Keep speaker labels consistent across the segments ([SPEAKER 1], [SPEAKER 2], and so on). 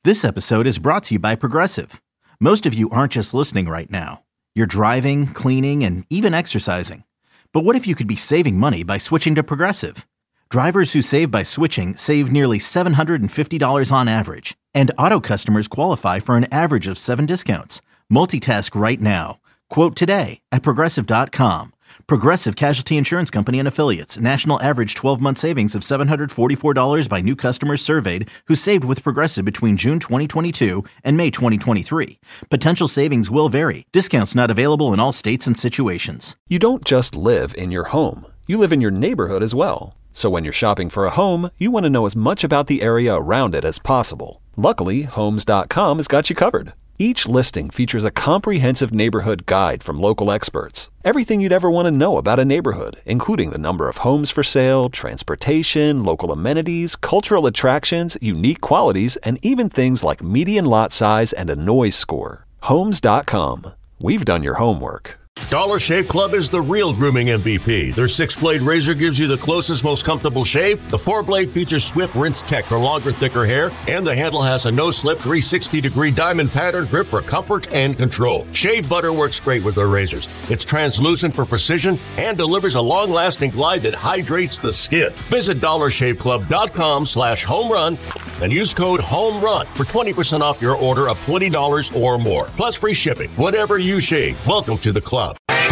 [SPEAKER 1] This episode is brought to you by Progressive. Most of you aren't just listening right now. You're driving, cleaning, and even exercising. But what if you could be saving money by switching to Progressive? Drivers who save by switching save nearly $750 on average. And auto customers qualify for an average of 7 discounts. Multitask right now. Quote today at Progressive.com. Progressive Casualty Insurance Company and Affiliates. National average 12-month savings of $744 by new customers surveyed who saved with Progressive between June 2022 and May 2023. Potential savings will vary. Discounts not available in all states and situations.
[SPEAKER 2] You don't just live in your home. You live in your neighborhood as well. So when you're shopping for a home, you want to know as much about the area around it as possible. Luckily, Homes.com has got you covered. Each listing features a comprehensive neighborhood guide from local experts. Everything you'd ever want to know about a neighborhood, including the number of homes for sale, transportation, local amenities, cultural attractions, unique qualities, and even things like median lot size and a noise score. Homes.com. We've done your homework.
[SPEAKER 3] Dollar Shave Club is the real grooming MVP. Their 6-blade razor gives you the closest, most comfortable shave. The 4-blade features Swift Rinse Tech for longer, thicker hair. And the handle has a no-slip 360-degree diamond pattern grip for comfort and control. Shave butter works great with their razors. It's translucent for precision and delivers a long-lasting glide that hydrates the skin. Visit DollarShaveClub.com/homerun and use code HOMERUN for 20% off your order of $20 or more. Plus free shipping. Whatever you shave, welcome to the club.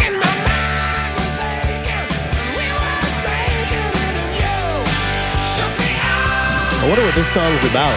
[SPEAKER 4] I wonder what this song's about.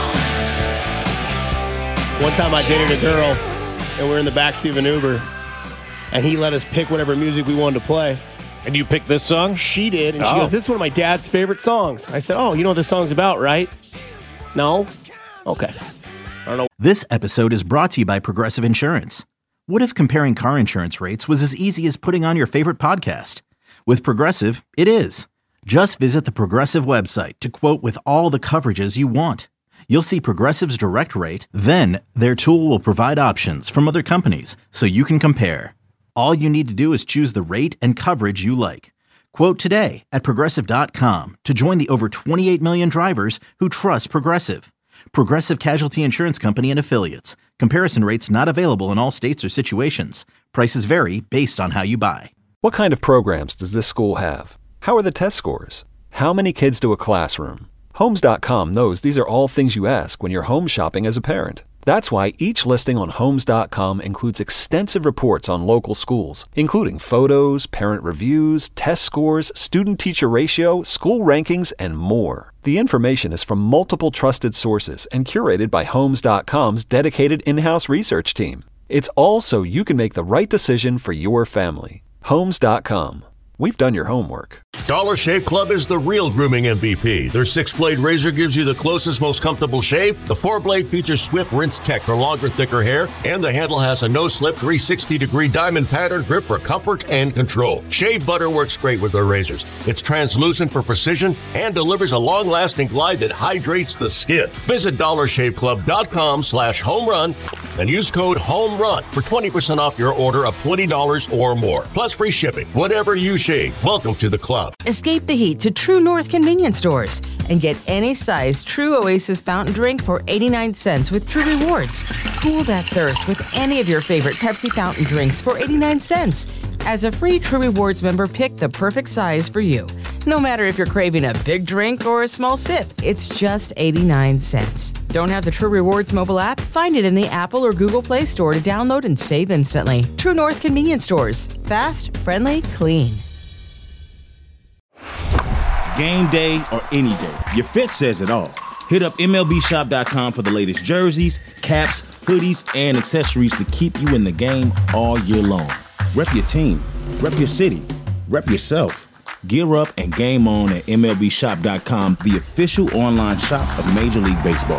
[SPEAKER 4] One time I dated a girl, and we're in the backseat of an Uber, and he let us pick whatever music we wanted to play.
[SPEAKER 5] And you picked this song?
[SPEAKER 4] She did, and she goes, "This is one of my dad's favorite songs." I said, "Oh, you know what this song's about, right?" "No?" "Okay." I don't know.
[SPEAKER 1] This episode is brought to you by Progressive Insurance. What if comparing car insurance rates was as easy as putting on your favorite podcast? With Progressive, it is. Just visit the Progressive website to quote with all the coverages you want. You'll see Progressive's direct rate, then their tool will provide options from other companies so you can compare. All you need to do is choose the rate and coverage you like. Quote today at Progressive.com to join the over 28 million drivers who trust Progressive. Progressive Casualty Insurance Company and Affiliates. Comparison rates not available in all states or situations. Prices vary based on how you buy.
[SPEAKER 2] What kind of programs does this school have? How are the test scores? How many kids do a classroom? Homes.com knows these are all things you ask when you're home shopping as a parent. That's why each listing on Homes.com includes extensive reports on local schools, including photos, parent reviews, test scores, student-teacher ratio, school rankings, and more. The information is from multiple trusted sources and curated by Homes.com's dedicated in-house research team. It's all so you can make the right decision for your family. Homes.com. We've done your homework.
[SPEAKER 3] Dollar Shave Club is the real grooming MVP. Their 6-blade razor gives you the closest, most comfortable shave. The 4-blade features Swift Rinse Tech for longer, thicker hair. And the handle has a no-slip 360-degree diamond pattern grip for comfort and control. Shave butter works great with their razors. It's translucent for precision and delivers a long-lasting glide that hydrates the skin. Visit DollarShaveClub.com/homerun and use code HOMERUN for 20% off your order of $20 or more. Plus free shipping. Whatever you shave, welcome to the club.
[SPEAKER 6] Escape the heat to True North convenience stores and get any size True Oasis fountain drink for 89 cents with True Rewards. Cool that thirst with any of your favorite Pepsi fountain drinks for 89 cents. As a free True Rewards member, pick the perfect size for you. No matter if you're craving a big drink or a small sip, it's just 89 cents. Don't have the True Rewards mobile app? Find it in the Apple or Google Play Store to download and save instantly. True North convenience stores. Fast, friendly, clean.
[SPEAKER 7] Game day or any day, your fit says it all. Hit up MLBshop.com for the latest jerseys, caps, hoodies, and accessories to keep you in the game all year long. Rep your team, rep your city, rep yourself. Gear up and game on at MLBshop.com, the official online shop of Major League Baseball.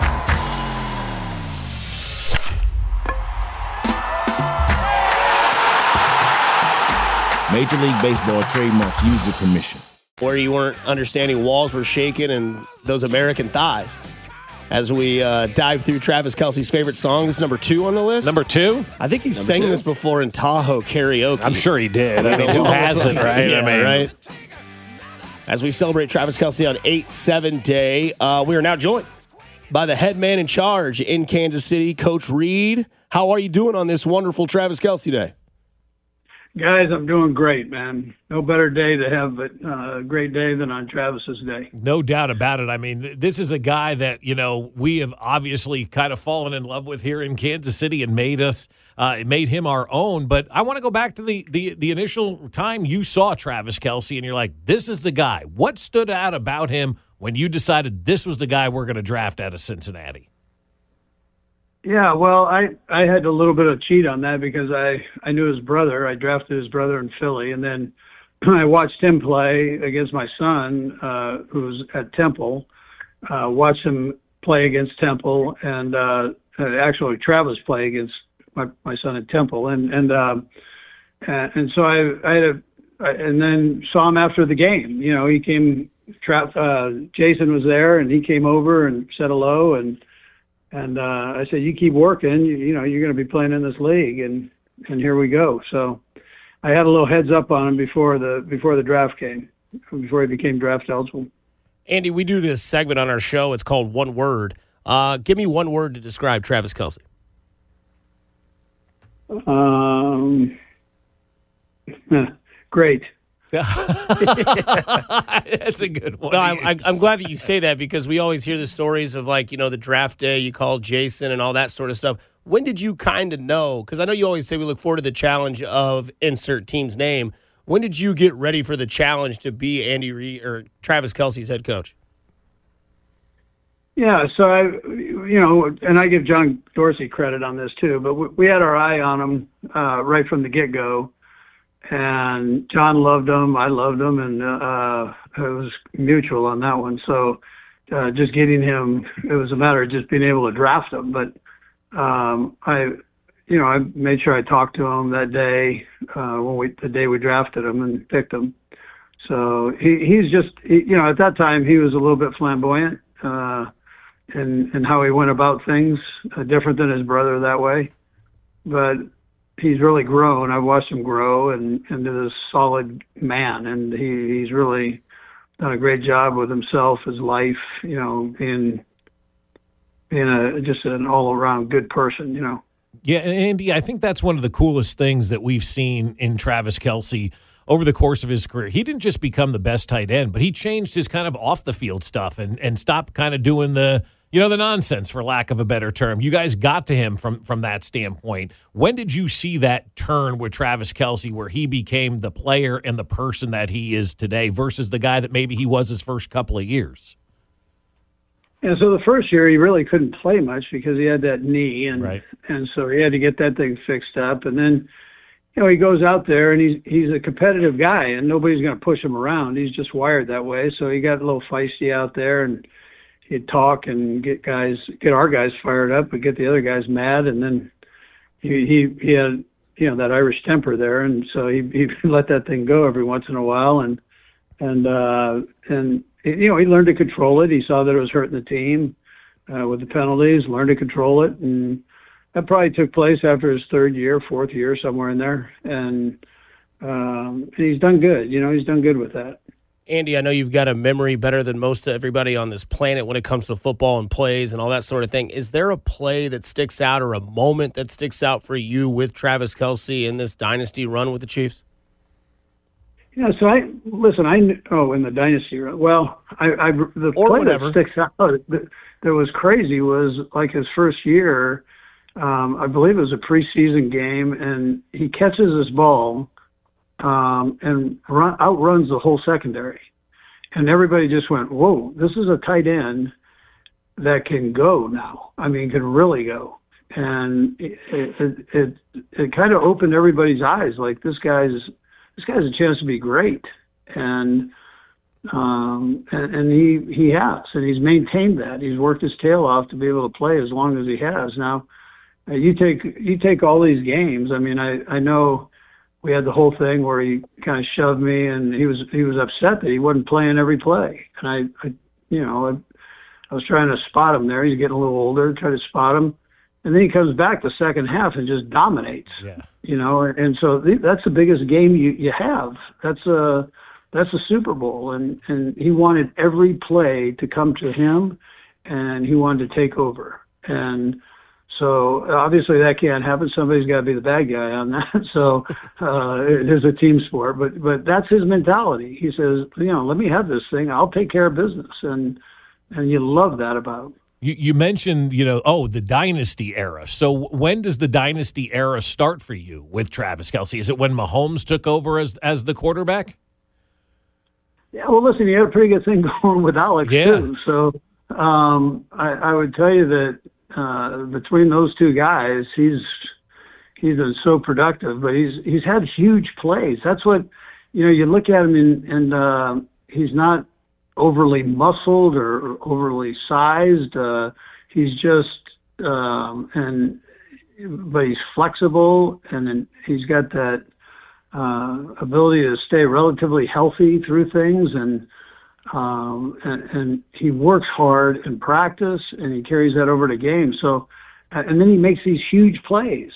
[SPEAKER 7] Major League Baseball trademark used with permission.
[SPEAKER 4] Where you weren't understanding walls were shaking and those American thighs. As we dive through Travis Kelce's favorite song, this is number 2 on the list.
[SPEAKER 5] Number 2?
[SPEAKER 4] I think he sang this before in Tahoe karaoke.
[SPEAKER 5] I'm sure he did. I mean, who hasn't, right?
[SPEAKER 4] Yeah,
[SPEAKER 5] I mean,
[SPEAKER 4] right. As we celebrate Travis Kelce on 8-7 Day, we are now joined by the head man in charge in Kansas City, Coach Reid. How are you doing on this wonderful Travis Kelce Day?
[SPEAKER 8] Guys, I'm doing great, man. No better day to have a great day than on Travis's day.
[SPEAKER 5] No doubt about it. I mean, this is a guy that, we have obviously kind of fallen in love with here in Kansas City and made him our own. But I want to go back to the initial time you saw Travis Kelce and you're like, this is the guy. What stood out about him when you decided this was the guy we're going to draft out of Cincinnati?
[SPEAKER 8] Yeah, well, I had a little bit of cheat on that because I knew his brother. I drafted his brother in Philly, and then I watched him play against my son, who's at Temple. Watched him play against Temple, and actually Travis play against my son at Temple, and so and then saw him after the game. He came. Jason was there, and he came over and said hello, and I said, you keep working, you're going to be playing in this league, and here we go. So I had a little heads up on him before the draft came, before he became draft eligible.
[SPEAKER 4] Andy, we do this segment on our show. It's called One Word. Give me one word to describe Travis Kelce.
[SPEAKER 8] Great.
[SPEAKER 5] That's a good one.
[SPEAKER 4] No, I'm glad that you say that because we always hear the stories of the draft day, you called Jason and all that sort of stuff. When did you kind of know? Because I know you always say we look forward to the challenge of insert team's name. When did you get ready for the challenge to be Andy Reid or Travis Kelce's head coach?
[SPEAKER 8] Yeah, so and I give John Dorsey credit on this too, but we had our eye on him right from the get-go. And John loved him, I loved him, and it was mutual on that one. So just getting him, it was a matter of just being able to draft him. But I made sure I talked to him that day, the day we drafted him and picked him. So he's just, at that time he was a little bit flamboyant in how he went about things, different than his brother that way. But he's really grown. I've watched him grow and into this solid man, and he's really done a great job with himself, his life, being just an all-around good person,
[SPEAKER 5] Yeah, and Andy, I think that's one of the coolest things that we've seen in Travis Kelce over the course of his career. He didn't just become the best tight end, but he changed his kind of off-the-field stuff and stopped kind of doing the nonsense, for lack of a better term. You guys got to him from that standpoint. When did you see that turn with Travis Kelce where he became the player and the person that he is today versus the guy that maybe he was his first couple of years?
[SPEAKER 8] And so the first year he really couldn't play much because he had that knee, and
[SPEAKER 5] right.
[SPEAKER 8] And so he had to get that thing fixed up. And then, he goes out there and he's a competitive guy, and nobody's going to push him around. He's just wired that way. So he got a little feisty out there, and he'd talk and get our guys fired up, but get the other guys mad. And then he had, that Irish temper there. And so he let that thing go every once in a while. And he learned to control it. He saw that it was hurting the team with the penalties, learned to control it. And that probably took place after his third year, fourth year, somewhere in there. And he's done good. He's done good with that.
[SPEAKER 4] Andy, I know you've got a memory better than most of everybody on this planet when it comes to football and plays and all that sort of thing. Is there a play that sticks out or a moment that sticks out for you with Travis Kelce in this dynasty run with the Chiefs?
[SPEAKER 8] Yeah, so in the dynasty run. Well, the
[SPEAKER 4] or
[SPEAKER 8] play
[SPEAKER 4] whatever.
[SPEAKER 8] that sticks out that was crazy was like his first year. I believe it was a preseason game, and he catches this ball and outruns the whole secondary. And everybody just went, whoa, this is a tight end that can go now. I mean, can really go. And it kind of opened everybody's eyes. Like, this guy's a chance to be great. And he has, and he's maintained that. He's worked his tail off to be able to play as long as he has. Now, you take all these games. I mean, I know we had the whole thing where he kind of shoved me, and he was upset that he wasn't playing every play. And I was trying to spot him there. He's getting a little older, try to spot him. And then he comes back the second half and just dominates.
[SPEAKER 5] Yeah.
[SPEAKER 8] And so that's the biggest game you have. That's a Super Bowl, and he wanted every play to come to him, and he wanted to take over. And so obviously that can't happen. Somebody's got to be the bad guy on that. So it is a team sport, but that's his mentality. He says, let me have this thing. I'll take care of business. And you love that about him.
[SPEAKER 5] You mentioned, the dynasty era. So when does the dynasty era start for you with Travis Kelce? Is it when Mahomes took over as the quarterback?
[SPEAKER 8] Yeah, well, listen, you had a pretty good thing going with Alex, too. So I would tell you that between those two guys, he's been so productive, but he's had huge plays. That's what, you look at him and he's not overly muscled or overly sized. He's just, but he's flexible, and then he's got that ability to stay relatively healthy through things, and he works hard in practice, and he carries that over to games. So, and then he makes these huge plays.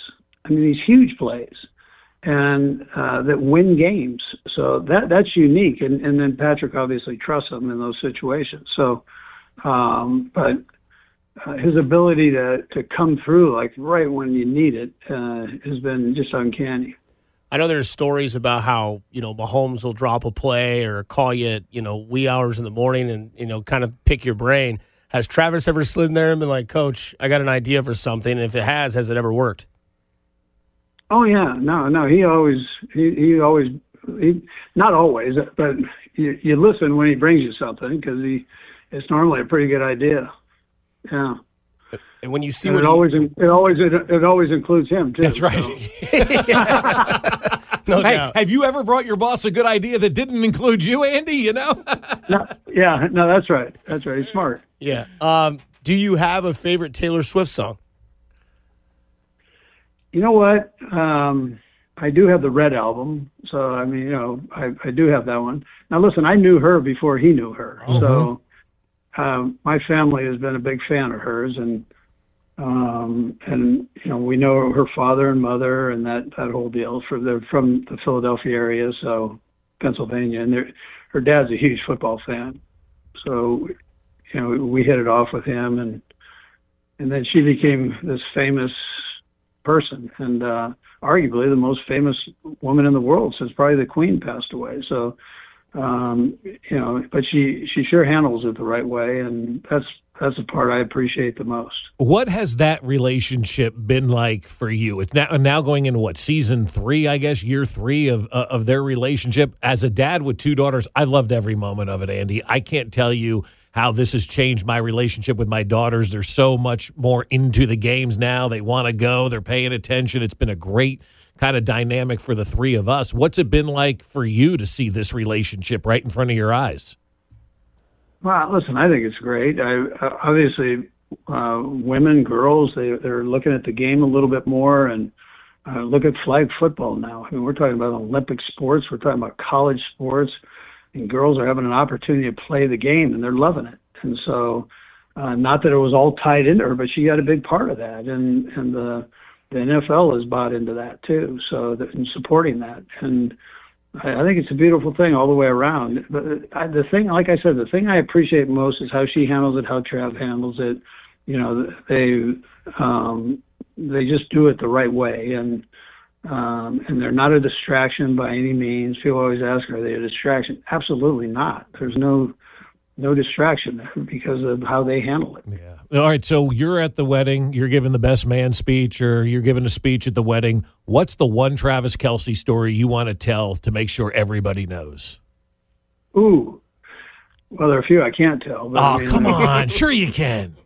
[SPEAKER 8] And that win games. So that's unique. And then Patrick obviously trusts him in those situations. So, but his ability to come through like right when you need it has been just uncanny.
[SPEAKER 4] I know there's stories about how, Mahomes will drop a play or call you at, wee hours in the morning and, kind of pick your brain. Has Travis ever slid in there and been like, Coach, I got an idea for something? And if it has it ever worked?
[SPEAKER 8] Oh yeah, no. He always, not always, but you listen when he brings you something because it's normally a pretty good idea. Yeah.
[SPEAKER 4] And when you see
[SPEAKER 8] and
[SPEAKER 4] what
[SPEAKER 8] it always includes him too.
[SPEAKER 5] That's right.
[SPEAKER 8] So.
[SPEAKER 4] No doubt.
[SPEAKER 5] Have you ever brought your boss a good idea that didn't include you, Andy?
[SPEAKER 8] No, that's right. He's smart.
[SPEAKER 4] Yeah. Do you have a favorite Taylor Swift song?
[SPEAKER 8] You know what? I do have the Red album, so I do have that one. Now, listen, I knew her before he knew her, so my family has been a big fan of hers, and we know her father and mother and that whole deal. They're from the Philadelphia area, so Pennsylvania, and her dad's a huge football fan, so we hit it off with him, and then she became this famous person, and arguably the most famous woman in the world since probably the Queen passed away. So, but she sure handles it the right way, and that's the part I appreciate the most.
[SPEAKER 5] What has that relationship been like for you? It's now going into season 3, I guess, year 3 of their relationship. As a dad with 2 daughters, I loved every moment of it, Andy. I can't tell you how this has changed my relationship with my daughters. They're so much more into the games now. They want to go. They're paying attention. It's been a great kind of dynamic for the 3 of us. What's it been like for you to see this relationship right in front of your eyes?
[SPEAKER 8] Well, listen, I think it's great. Obviously, women, girls, they're looking at the game a little bit more, and look at flag football now. I mean, we're talking about Olympic sports. We're talking about college sports. And girls are having an opportunity to play the game, and they're loving it. And so, not that it was all tied into her, but she got a big part of that. And the NFL has bought into that too, so in supporting that. And I think it's a beautiful thing all the way around. But the thing, like I said, the thing I appreciate most is how she handles it, how Trav handles it. They just do it the right way, and they're not a distraction by any means. People always ask, are they a distraction? Absolutely not. There's no distraction there because of how they handle it.
[SPEAKER 5] Yeah. All right, so you're at the wedding. You're giving the best man speech, or you're giving a speech at the wedding. What's the one Travis Kelce story you want to tell to make sure everybody knows?
[SPEAKER 8] Ooh. Well, there are a few I can't tell. But
[SPEAKER 5] come on. Sure you can.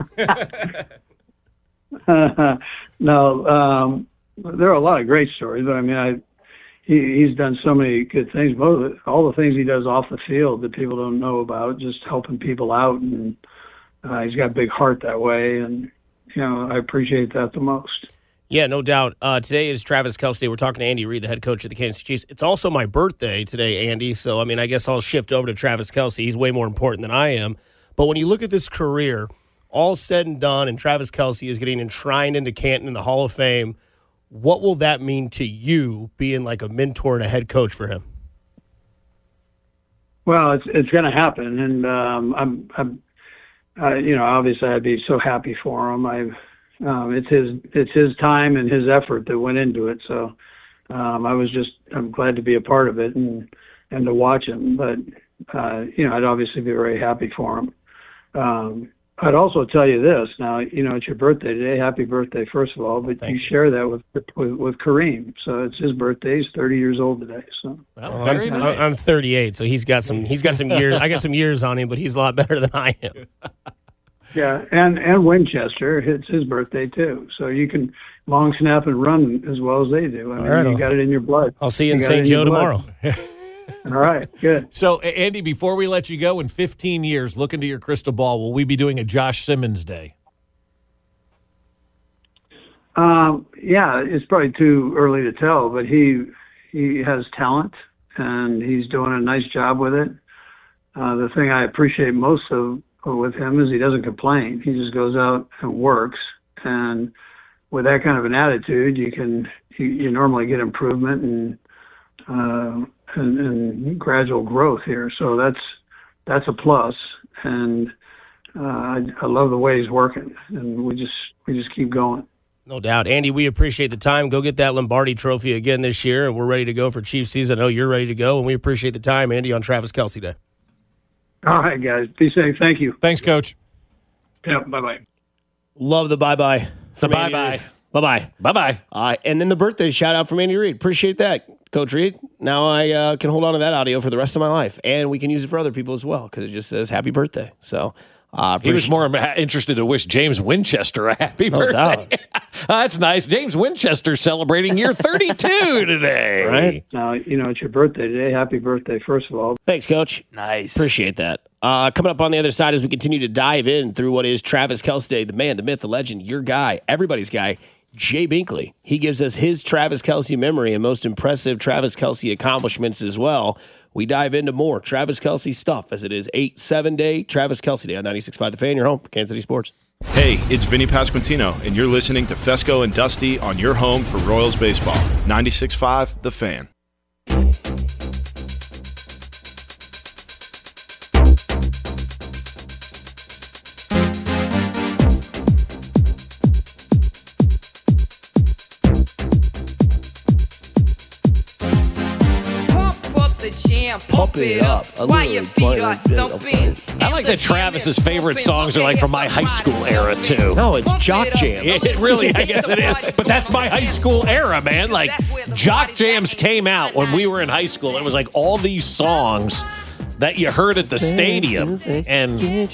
[SPEAKER 8] No, there are a lot of great stories, but he's done so many good things. All the things he does off the field that people don't know about, just helping people out, and he's got a big heart that way, and I appreciate that the most.
[SPEAKER 4] Yeah, no doubt. Today is Travis Kelce Day. We're talking to Andy Reid, the head coach of the Kansas City Chiefs. It's also my birthday today, Andy, so I guess I'll shift over to Travis Kelce. He's way more important than I am. But when you look at this career, all said and done, and Travis Kelce is getting enshrined into Canton in the Hall of Fame, what will that mean to you, being like a mentor and a head coach for him?
[SPEAKER 8] Well, it's going to happen, and Obviously I'd be so happy for him. It's his time and his effort that went into it. So I'm glad to be a part of it and to watch him. But I'd obviously be very happy for him. I'd also tell you this. Now, it's your birthday today. Happy birthday, first of all. But you share that with Kareem. So it's his birthday. He's 30 years old today. So
[SPEAKER 4] I'm 38, so he's got some years. I got some years on him, but he's a lot better than I am.
[SPEAKER 8] Yeah, and Winchester, it's his birthday too. So you can long snap and run as well as they do. You got it in your blood.
[SPEAKER 4] I'll see you in St. Joe tomorrow.
[SPEAKER 8] All right, good.
[SPEAKER 5] So, Andy, before we let you go, in 15 years, look into your crystal ball, will we be doing a Josh Simmons Day?
[SPEAKER 8] Yeah, it's probably too early to tell, but he has talent, and he's doing a nice job with it. The thing I appreciate most with him is he doesn't complain. He just goes out and works, and with that kind of an attitude, you normally get improvement and gradual growth here. So that's a plus, and I love the way he's working, and we just keep going.
[SPEAKER 4] No doubt. Andy, we appreciate the time. Go get that Lombardi trophy again this year, and we're ready to go for Chiefs season. I know you're ready to go, and we appreciate the time, Andy, on Travis Kelce Day.
[SPEAKER 8] All right, guys. Be safe. Thank you.
[SPEAKER 5] Thanks, Coach.
[SPEAKER 8] Yeah, bye-bye.
[SPEAKER 4] Love the bye-bye.
[SPEAKER 5] The bye-bye.
[SPEAKER 4] Bye-bye.
[SPEAKER 5] Bye-bye.
[SPEAKER 4] And then the birthday shout-out from Andy Reid. Appreciate that, Coach Reid. Now I can hold on to that audio for the rest of my life, and we can use it for other people as well because it just says happy birthday. So
[SPEAKER 5] he was more interested to wish James Winchester a happy birthday. That's nice. James Winchester celebrating year 32 today.
[SPEAKER 4] Right?
[SPEAKER 8] Now, it's your birthday today. Happy birthday, first of all.
[SPEAKER 4] Thanks, Coach.
[SPEAKER 5] Nice.
[SPEAKER 4] Appreciate that. Coming up on the other side as we continue to dive in through what is Travis Kelce Day, the man, the myth, the legend, your guy, everybody's guy, Jay Binkley. He gives us his Travis Kelce memory and most impressive Travis Kelce accomplishments as well. We dive into more Travis Kelce stuff as it is 8-7 day Travis Kelce Day on 96.5 The Fan, your home for Kansas City Sports.
[SPEAKER 9] Hey, it's Vinny Pasquantino, and you're listening to Fesco and Dusty on your home for Royals baseball. 96.5 The Fan.
[SPEAKER 4] Pump it up.
[SPEAKER 10] While your feet are stumping.
[SPEAKER 5] I like that Travis's favorite songs are like from my high school era, too.
[SPEAKER 4] No, it's Jock Jams.
[SPEAKER 5] It really, I guess it is. But that's my high school era, man. Like, Jock Jams came out when we were in high school. It was like all these songs that you heard at the stadium. And didn't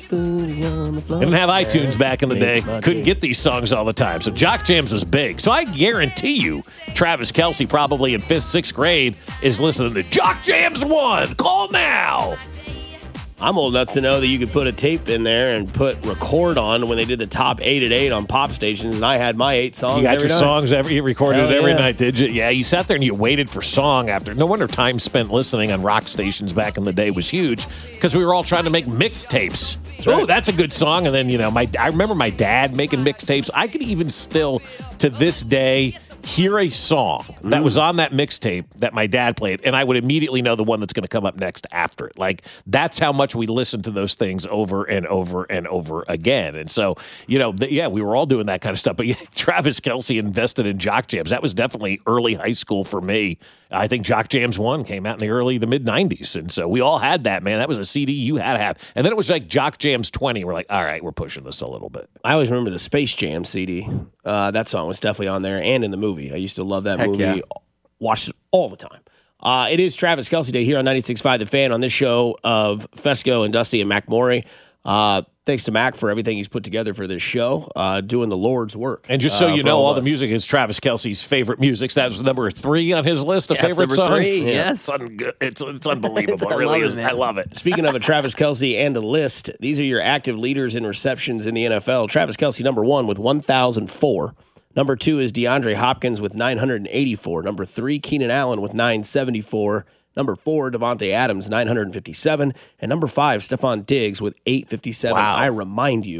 [SPEAKER 5] have iTunes back in the day. Couldn't get these songs all the time. So Jock Jams was big. So I guarantee you, Travis Kelce probably in 5th, 6th grade is listening to Jock Jams 1. Call now.
[SPEAKER 4] I'm old enough to know that you could put a tape in there and put record on when they did the top 8 at 8 on pop stations, and I had my 8 songs.
[SPEAKER 5] You got
[SPEAKER 4] every
[SPEAKER 5] your
[SPEAKER 4] night.
[SPEAKER 5] songs you recorded it every night, did you? Yeah, you sat there and you waited for song after. No wonder time spent listening on rock stations back in the day was huge because we were all trying to make mixtapes.
[SPEAKER 4] Right.
[SPEAKER 5] Oh, that's a good song. And then, I remember my dad making mixtapes. I could even still, to this day, hear a song that was on that mixtape that my dad played, and I would immediately know the one that's going to come up next after it. Like, that's how much we listened to those things over and over and over again. And so, we were all doing that kind of stuff. But Travis Kelce invested in Jock Jams. That was definitely early high school for me. I think Jock Jams 1 came out in the mid-90s. And so we all had that, man. That was a CD you had to have. And then it was like Jock Jams 20. We're like, all right, we're pushing this a little bit.
[SPEAKER 4] I always remember the Space Jam CD. That song was definitely on there and in the movie. I used to love that movie.
[SPEAKER 5] Yeah.
[SPEAKER 4] Watched it all the time. It is Travis Kelce Day here on 96.5 The Fan on this show of Fesco and Dusty and Mac Morey. Thanks to Mac for everything he's put together for this show, doing the Lord's work.
[SPEAKER 5] And just so you know, all the music is Travis Kelce's favorite music. That was number 3 on his list of favorite songs.
[SPEAKER 10] 3, yes.
[SPEAKER 5] It's unbelievable. It really is. I love it.
[SPEAKER 4] Speaking of a Travis Kelce and a list, these are your active leaders in receptions in the NFL. Travis Kelce, number 1 with 1,004. Number 2 is DeAndre Hopkins with 984. Number 3, Keenan Allen with 974. Number 4, Devontae Adams, 957. And number 5, Stephon Diggs with 857.
[SPEAKER 5] Wow.
[SPEAKER 4] I remind you,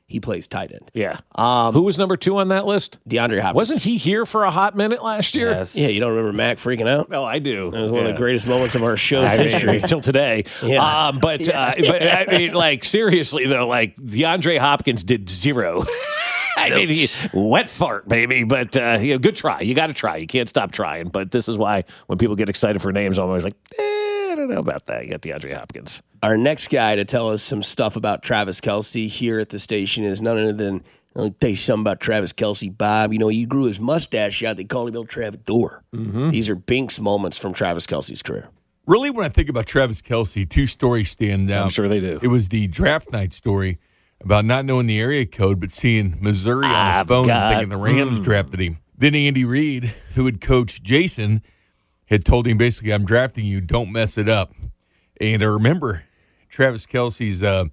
[SPEAKER 4] he plays tight end.
[SPEAKER 5] Yeah. Who was number 2 on that list?
[SPEAKER 4] DeAndre Hopkins.
[SPEAKER 5] Wasn't he here for a hot minute last year?
[SPEAKER 10] Yes.
[SPEAKER 4] Yeah, you don't remember Mac freaking out?
[SPEAKER 5] No, I do.
[SPEAKER 4] It was one of the greatest moments of our show's history.
[SPEAKER 5] Till today.
[SPEAKER 4] Yeah.
[SPEAKER 5] But I mean, like, seriously, though, like, DeAndre Hopkins did 0. I mean, wet fart, baby. But, good try. You got to try. You can't stop trying. But this is why when people get excited for names, I'm always like, I don't know about that. You got DeAndre Hopkins.
[SPEAKER 4] Our next guy to tell us some stuff about Travis Kelce here at the station is none other than, I'll tell you something about Travis Kelce, Bob. You know, he grew his mustache out. They called him El Travador. These are Binks moments from Travis Kelce's career.
[SPEAKER 11] Really, when I think about Travis Kelce, 2 stories stand out.
[SPEAKER 5] I'm sure they do.
[SPEAKER 11] It was the draft night story about not knowing the area code, but seeing Missouri on his phone and thinking the Rams drafted him. Then Andy Reid, who had coached Jason, had told him basically, I'm drafting you, don't mess it up. And I remember Travis Kelce's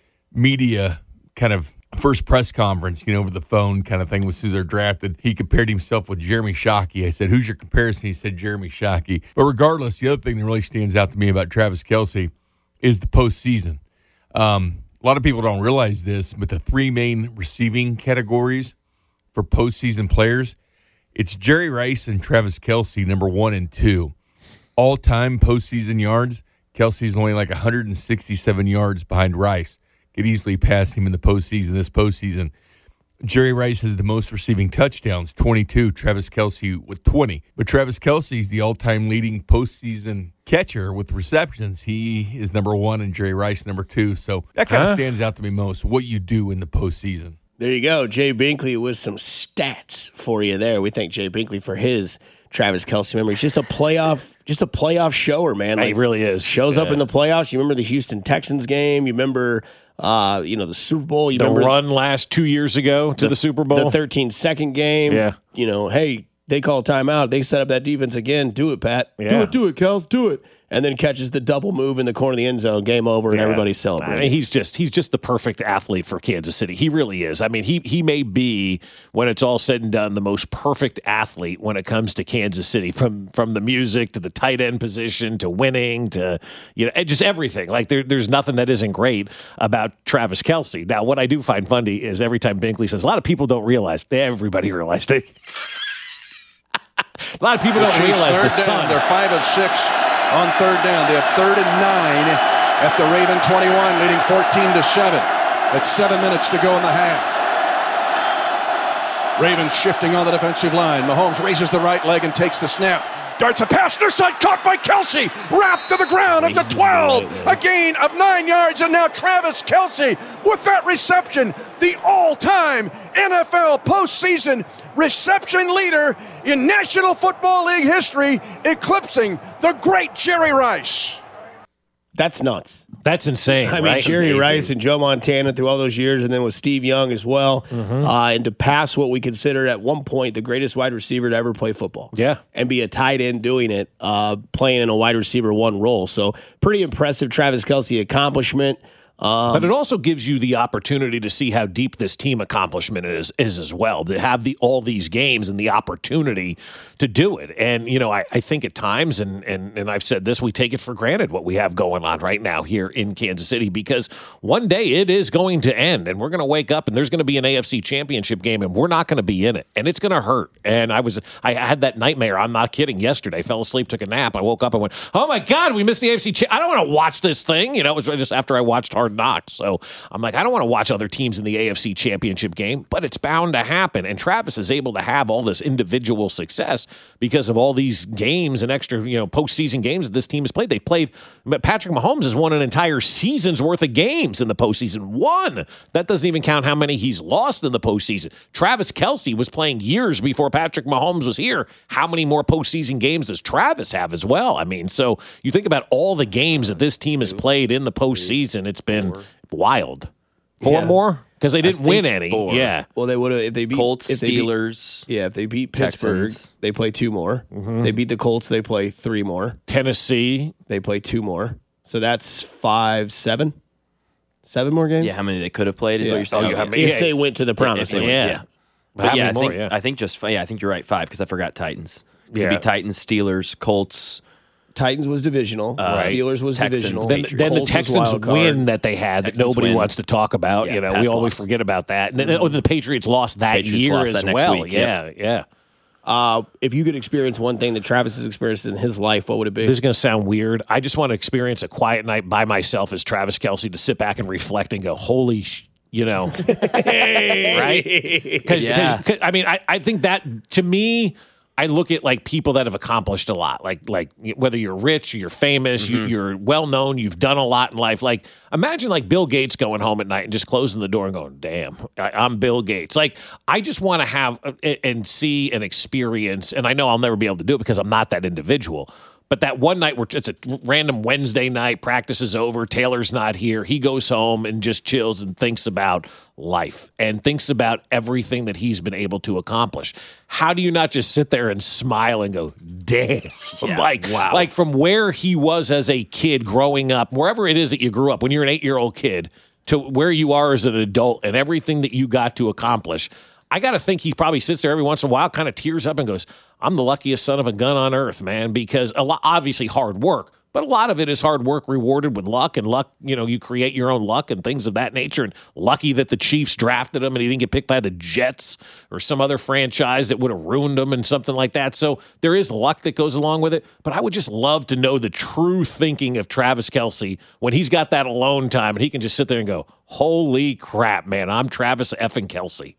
[SPEAKER 11] media kind of first press conference, over the phone kind of thing was who they're drafted. He compared himself with Jeremy Shockey. I said, who's your comparison? He said, Jeremy Shockey. But regardless, the other thing that really stands out to me about Travis Kelce is the postseason. A lot of people don't realize this, but the 3 main receiving categories for postseason players, it's Jerry Rice and Travis Kelce, number 1 and 2. All-time postseason yards, Kelce's only like 167 yards behind Rice. Could easily pass him in the postseason this postseason. Jerry Rice has the most receiving touchdowns, 22. Travis Kelce with 20. But Travis Kelce is the all-time leading postseason catcher with receptions. He is number 1 and Jerry Rice number 2. So that kind of stands out to me most, what you do in the postseason.
[SPEAKER 4] There you go. Jay Binkley with some stats for you there. We thank Jay Binkley for his Travis Kelce memory. He's just a playoff shower, man.
[SPEAKER 5] He really is.
[SPEAKER 4] Shows up in the playoffs. You remember the Houston Texans game. You remember, the Super Bowl. You remember
[SPEAKER 5] run last 2 years ago to the Super Bowl.
[SPEAKER 4] The 13-second game.
[SPEAKER 5] Yeah.
[SPEAKER 4] Hey, they call timeout. They set up that defense again. Do it, Pat.
[SPEAKER 5] Yeah.
[SPEAKER 4] Do it, Kels. Do it. And then catches the double move in the corner of the end zone. Game over, and everybody's celebrating.
[SPEAKER 5] I mean, he's just the perfect athlete for Kansas City. He really is. I mean, he may be, when it's all said and done, the most perfect athlete when it comes to Kansas City, from the music to the tight end position to winning to just everything. Like there's nothing that isn't great about Travis Kelce. Now, what I do find funny is every time Binkley says, a lot of people don't realize. Everybody realized it. A lot of people don't realize the sun.
[SPEAKER 12] They're 5 of 6 on 3rd down. They have 3rd and 9 at the Raven 21, leading 14-7. It's 7 minutes to go in the half. Ravens shifting on the defensive line. Mahomes raises the right leg and takes the snap. Darts a pass, near side, caught by Kelce. Wrapped to the ground up to 12. A gain of 9 yards, and now Travis Kelce with that reception. The all-time NFL postseason reception leader in National Football League history, eclipsing the great Jerry Rice.
[SPEAKER 4] That's nuts.
[SPEAKER 5] That's insane.
[SPEAKER 4] I mean, Jerry Rice and Joe Montana through all those years, and then with Steve Young as well. And to pass what we considered at one point the greatest wide receiver to ever play football.
[SPEAKER 5] Yeah.
[SPEAKER 4] And be a tight end doing it, playing in a wide receiver 1 role. So pretty impressive Travis Kelce accomplishment.
[SPEAKER 5] But it also gives you the opportunity to see how deep this team accomplishment is as well, to have all these games and the opportunity to do it. And, I think at times, and I've said this, we take it for granted what we have going on right now here in Kansas City, because one day it is going to end, and we're going to wake up and there's going to be an AFC championship game, and we're not going to be in it, and it's going to hurt. And I had that nightmare, I'm not kidding, yesterday. Fell asleep, took a nap. I woke up and went, oh my God, we missed the AFC I don't want to watch this thing. It was just after I watched Hard Knocks. So I'm like, I don't want to watch other teams in the AFC championship game, but it's bound to happen. And Travis is able to have all this individual success because of all these games and extra, postseason games that this team has played. Patrick Mahomes has won an entire season's worth of games in the postseason. One. That doesn't even count how many he's lost in the postseason. Travis Kelce was playing years before Patrick Mahomes was here. How many more postseason games does Travis have as well? I mean, so you think about all the games that this team has played in the postseason, it's been wild. 4 more? Because they didn't win any.
[SPEAKER 10] 4.
[SPEAKER 4] Yeah. Well, they would have if they beat
[SPEAKER 10] Colts, Steelers.
[SPEAKER 4] If they beat Pittsburgh,
[SPEAKER 10] Texans.
[SPEAKER 4] they play 2 more. They beat the Colts, they play 3 more.
[SPEAKER 5] Tennessee,
[SPEAKER 4] they play 2 more. So that's 5, 7. 7 more games.
[SPEAKER 10] Yeah, how many they could have played is what you're saying.
[SPEAKER 4] If they went to the promised land.
[SPEAKER 10] Yeah. But
[SPEAKER 5] How
[SPEAKER 10] I
[SPEAKER 5] many more?
[SPEAKER 10] think I think you're right, 5, because I forgot Titans.
[SPEAKER 5] Yeah.
[SPEAKER 10] It'd be Titans, Steelers, Colts,
[SPEAKER 4] Titans was divisional. Steelers was
[SPEAKER 10] Texans,
[SPEAKER 4] divisional.
[SPEAKER 5] Then the
[SPEAKER 4] Colts was
[SPEAKER 5] Texans
[SPEAKER 4] wild card.
[SPEAKER 5] win that they had that nobody wants to talk about.
[SPEAKER 10] Yeah,
[SPEAKER 5] we
[SPEAKER 10] Pats
[SPEAKER 5] always
[SPEAKER 10] lost.
[SPEAKER 5] forget about that. And then, the Patriots lost that year
[SPEAKER 10] lost
[SPEAKER 5] as
[SPEAKER 10] that next
[SPEAKER 5] well.
[SPEAKER 10] week,
[SPEAKER 5] Yeah.
[SPEAKER 4] If you could experience one thing that Travis has experienced in his life, what would it be?
[SPEAKER 5] This is going to sound weird. I just want to experience a quiet night by myself as Travis Kelce to sit back and reflect and go, holy right? Because I mean, I think that to me, I look at like people that have accomplished a lot, like whether you're rich, you're famous, you're well known, you've done a lot in life. Like imagine like Bill Gates going home at night and just closing the door and going, "Damn, I'm Bill Gates." Like I just want to have and see and experience, and I know I'll never be able to do it because I'm not that individual. But that one night where it's a random Wednesday night, practice is over, Taylor's not here, he goes home and just chills and thinks about life and thinks about everything that he's been able to accomplish. How do you not just sit there and smile and go, damn?
[SPEAKER 10] Wow.
[SPEAKER 5] Like from where he was as a kid growing up, wherever it is that you grew up, when you're an 8-year-old kid, to where you are as an adult and everything that you got to accomplish. I got to think he probably sits there every once in a while, kind of tears up and goes, I'm the luckiest son of a gun on earth, man, because obviously hard work, but a lot of it is hard work rewarded with luck, and luck, you create your own luck and things of that nature. And lucky that the Chiefs drafted him and he didn't get picked by the Jets or some other franchise that would have ruined him and something like that. So there is luck that goes along with it. But I would just love to know the true thinking of Travis Kelce when he's got that alone time and he can just sit there and go, holy crap, man, I'm Travis effing Kelce.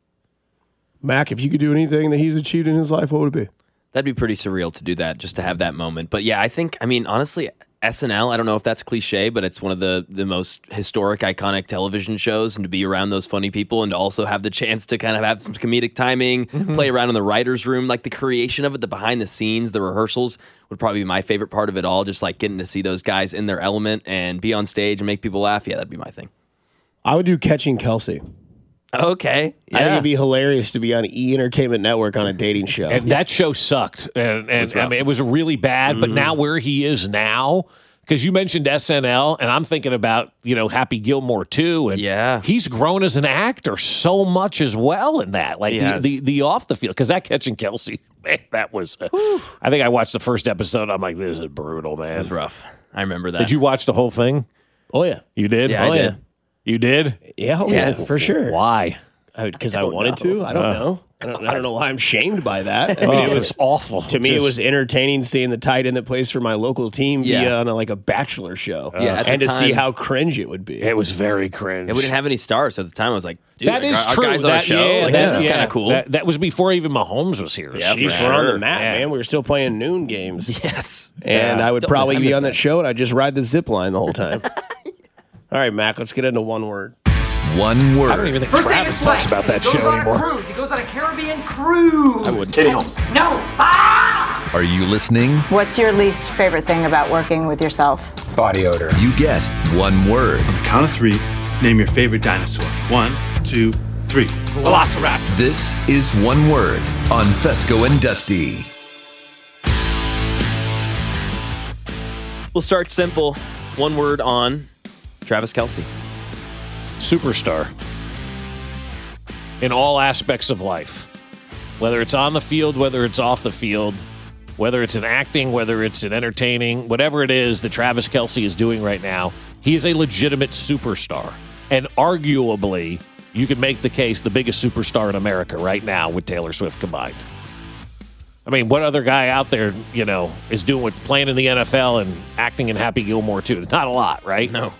[SPEAKER 4] Mac, if you could do anything that he's achieved in his life, what would it be?
[SPEAKER 10] That'd be pretty surreal to do that, just to have that moment. But yeah, honestly, SNL, I don't know if that's cliche, but it's one of the most historic, iconic television shows, and to be around those funny people and to also have the chance to kind of have some comedic timing, play around in the writer's room, like the creation of it, the behind the scenes, the rehearsals would probably be my favorite part of it all, just like getting to see those guys in their element and be on stage and make people laugh. Yeah, that'd be my thing.
[SPEAKER 4] I would do Catching Kelce.
[SPEAKER 10] Okay. Yeah.
[SPEAKER 4] I think it'd be hilarious to be on E! Entertainment Network on a dating show.
[SPEAKER 5] And that show sucked. And I mean, it was really bad, but now where he is now, because you mentioned SNL, and I'm thinking about, Happy Gilmore too. And he's grown as an actor so much as well in that. Like the off the field, because that Catching Kelce, man, that was, I think I watched the first episode. I'm like, this is brutal, man.
[SPEAKER 10] It was rough. I remember that.
[SPEAKER 5] Did you watch the whole thing?
[SPEAKER 4] Oh, yeah.
[SPEAKER 5] You did?
[SPEAKER 10] Yeah, I did.
[SPEAKER 5] You did?
[SPEAKER 4] Yeah, for sure.
[SPEAKER 5] Why?
[SPEAKER 4] Because I wanted to. I don't know. I don't know why I'm shamed by that. I mean, it was
[SPEAKER 5] awful.
[SPEAKER 4] To me, it was entertaining seeing the tight end that plays for my local team be on a Bachelor show. And to see how cringe it would be.
[SPEAKER 5] It was very cringe.
[SPEAKER 10] Yeah, we didn't have any stars, so at the time I was like, dude,
[SPEAKER 5] that is
[SPEAKER 10] our
[SPEAKER 5] true.
[SPEAKER 10] guys on a show. This is kind of cool.
[SPEAKER 5] That was before even Mahomes was here.
[SPEAKER 4] Yeah, Chiefs were on the map, man. We were still playing noon games.
[SPEAKER 10] Yes.
[SPEAKER 4] And I would probably be on that show, and I'd just ride the zip line the whole time. All right, Mac, let's get into one word.
[SPEAKER 13] One word.
[SPEAKER 5] I don't even think Travis talks about that show anymore.
[SPEAKER 14] He goes on a Caribbean cruise.
[SPEAKER 4] I would.
[SPEAKER 14] Katie Holmes. No. Ah!
[SPEAKER 13] Are you listening?
[SPEAKER 15] What's your least favorite thing about working with yourself?
[SPEAKER 16] Body odor.
[SPEAKER 13] You get one word.
[SPEAKER 17] On the count of 3, name your favorite dinosaur. 1, 2, 3. Velociraptor.
[SPEAKER 13] This is One Word on Fesco and Dusty.
[SPEAKER 10] We'll start simple. One word on Travis Kelce.
[SPEAKER 5] Superstar in all aspects of life, whether it's on the field, whether it's off the field, whether it's in acting, whether it's in entertaining, whatever it is that Travis Kelce is doing right now, he is a legitimate superstar. And arguably, you could make the case the biggest superstar in America right now with Taylor Swift combined. I mean, what other guy out there, is doing playing in the NFL and acting in Happy Gilmore too? Not a lot, right?
[SPEAKER 10] No.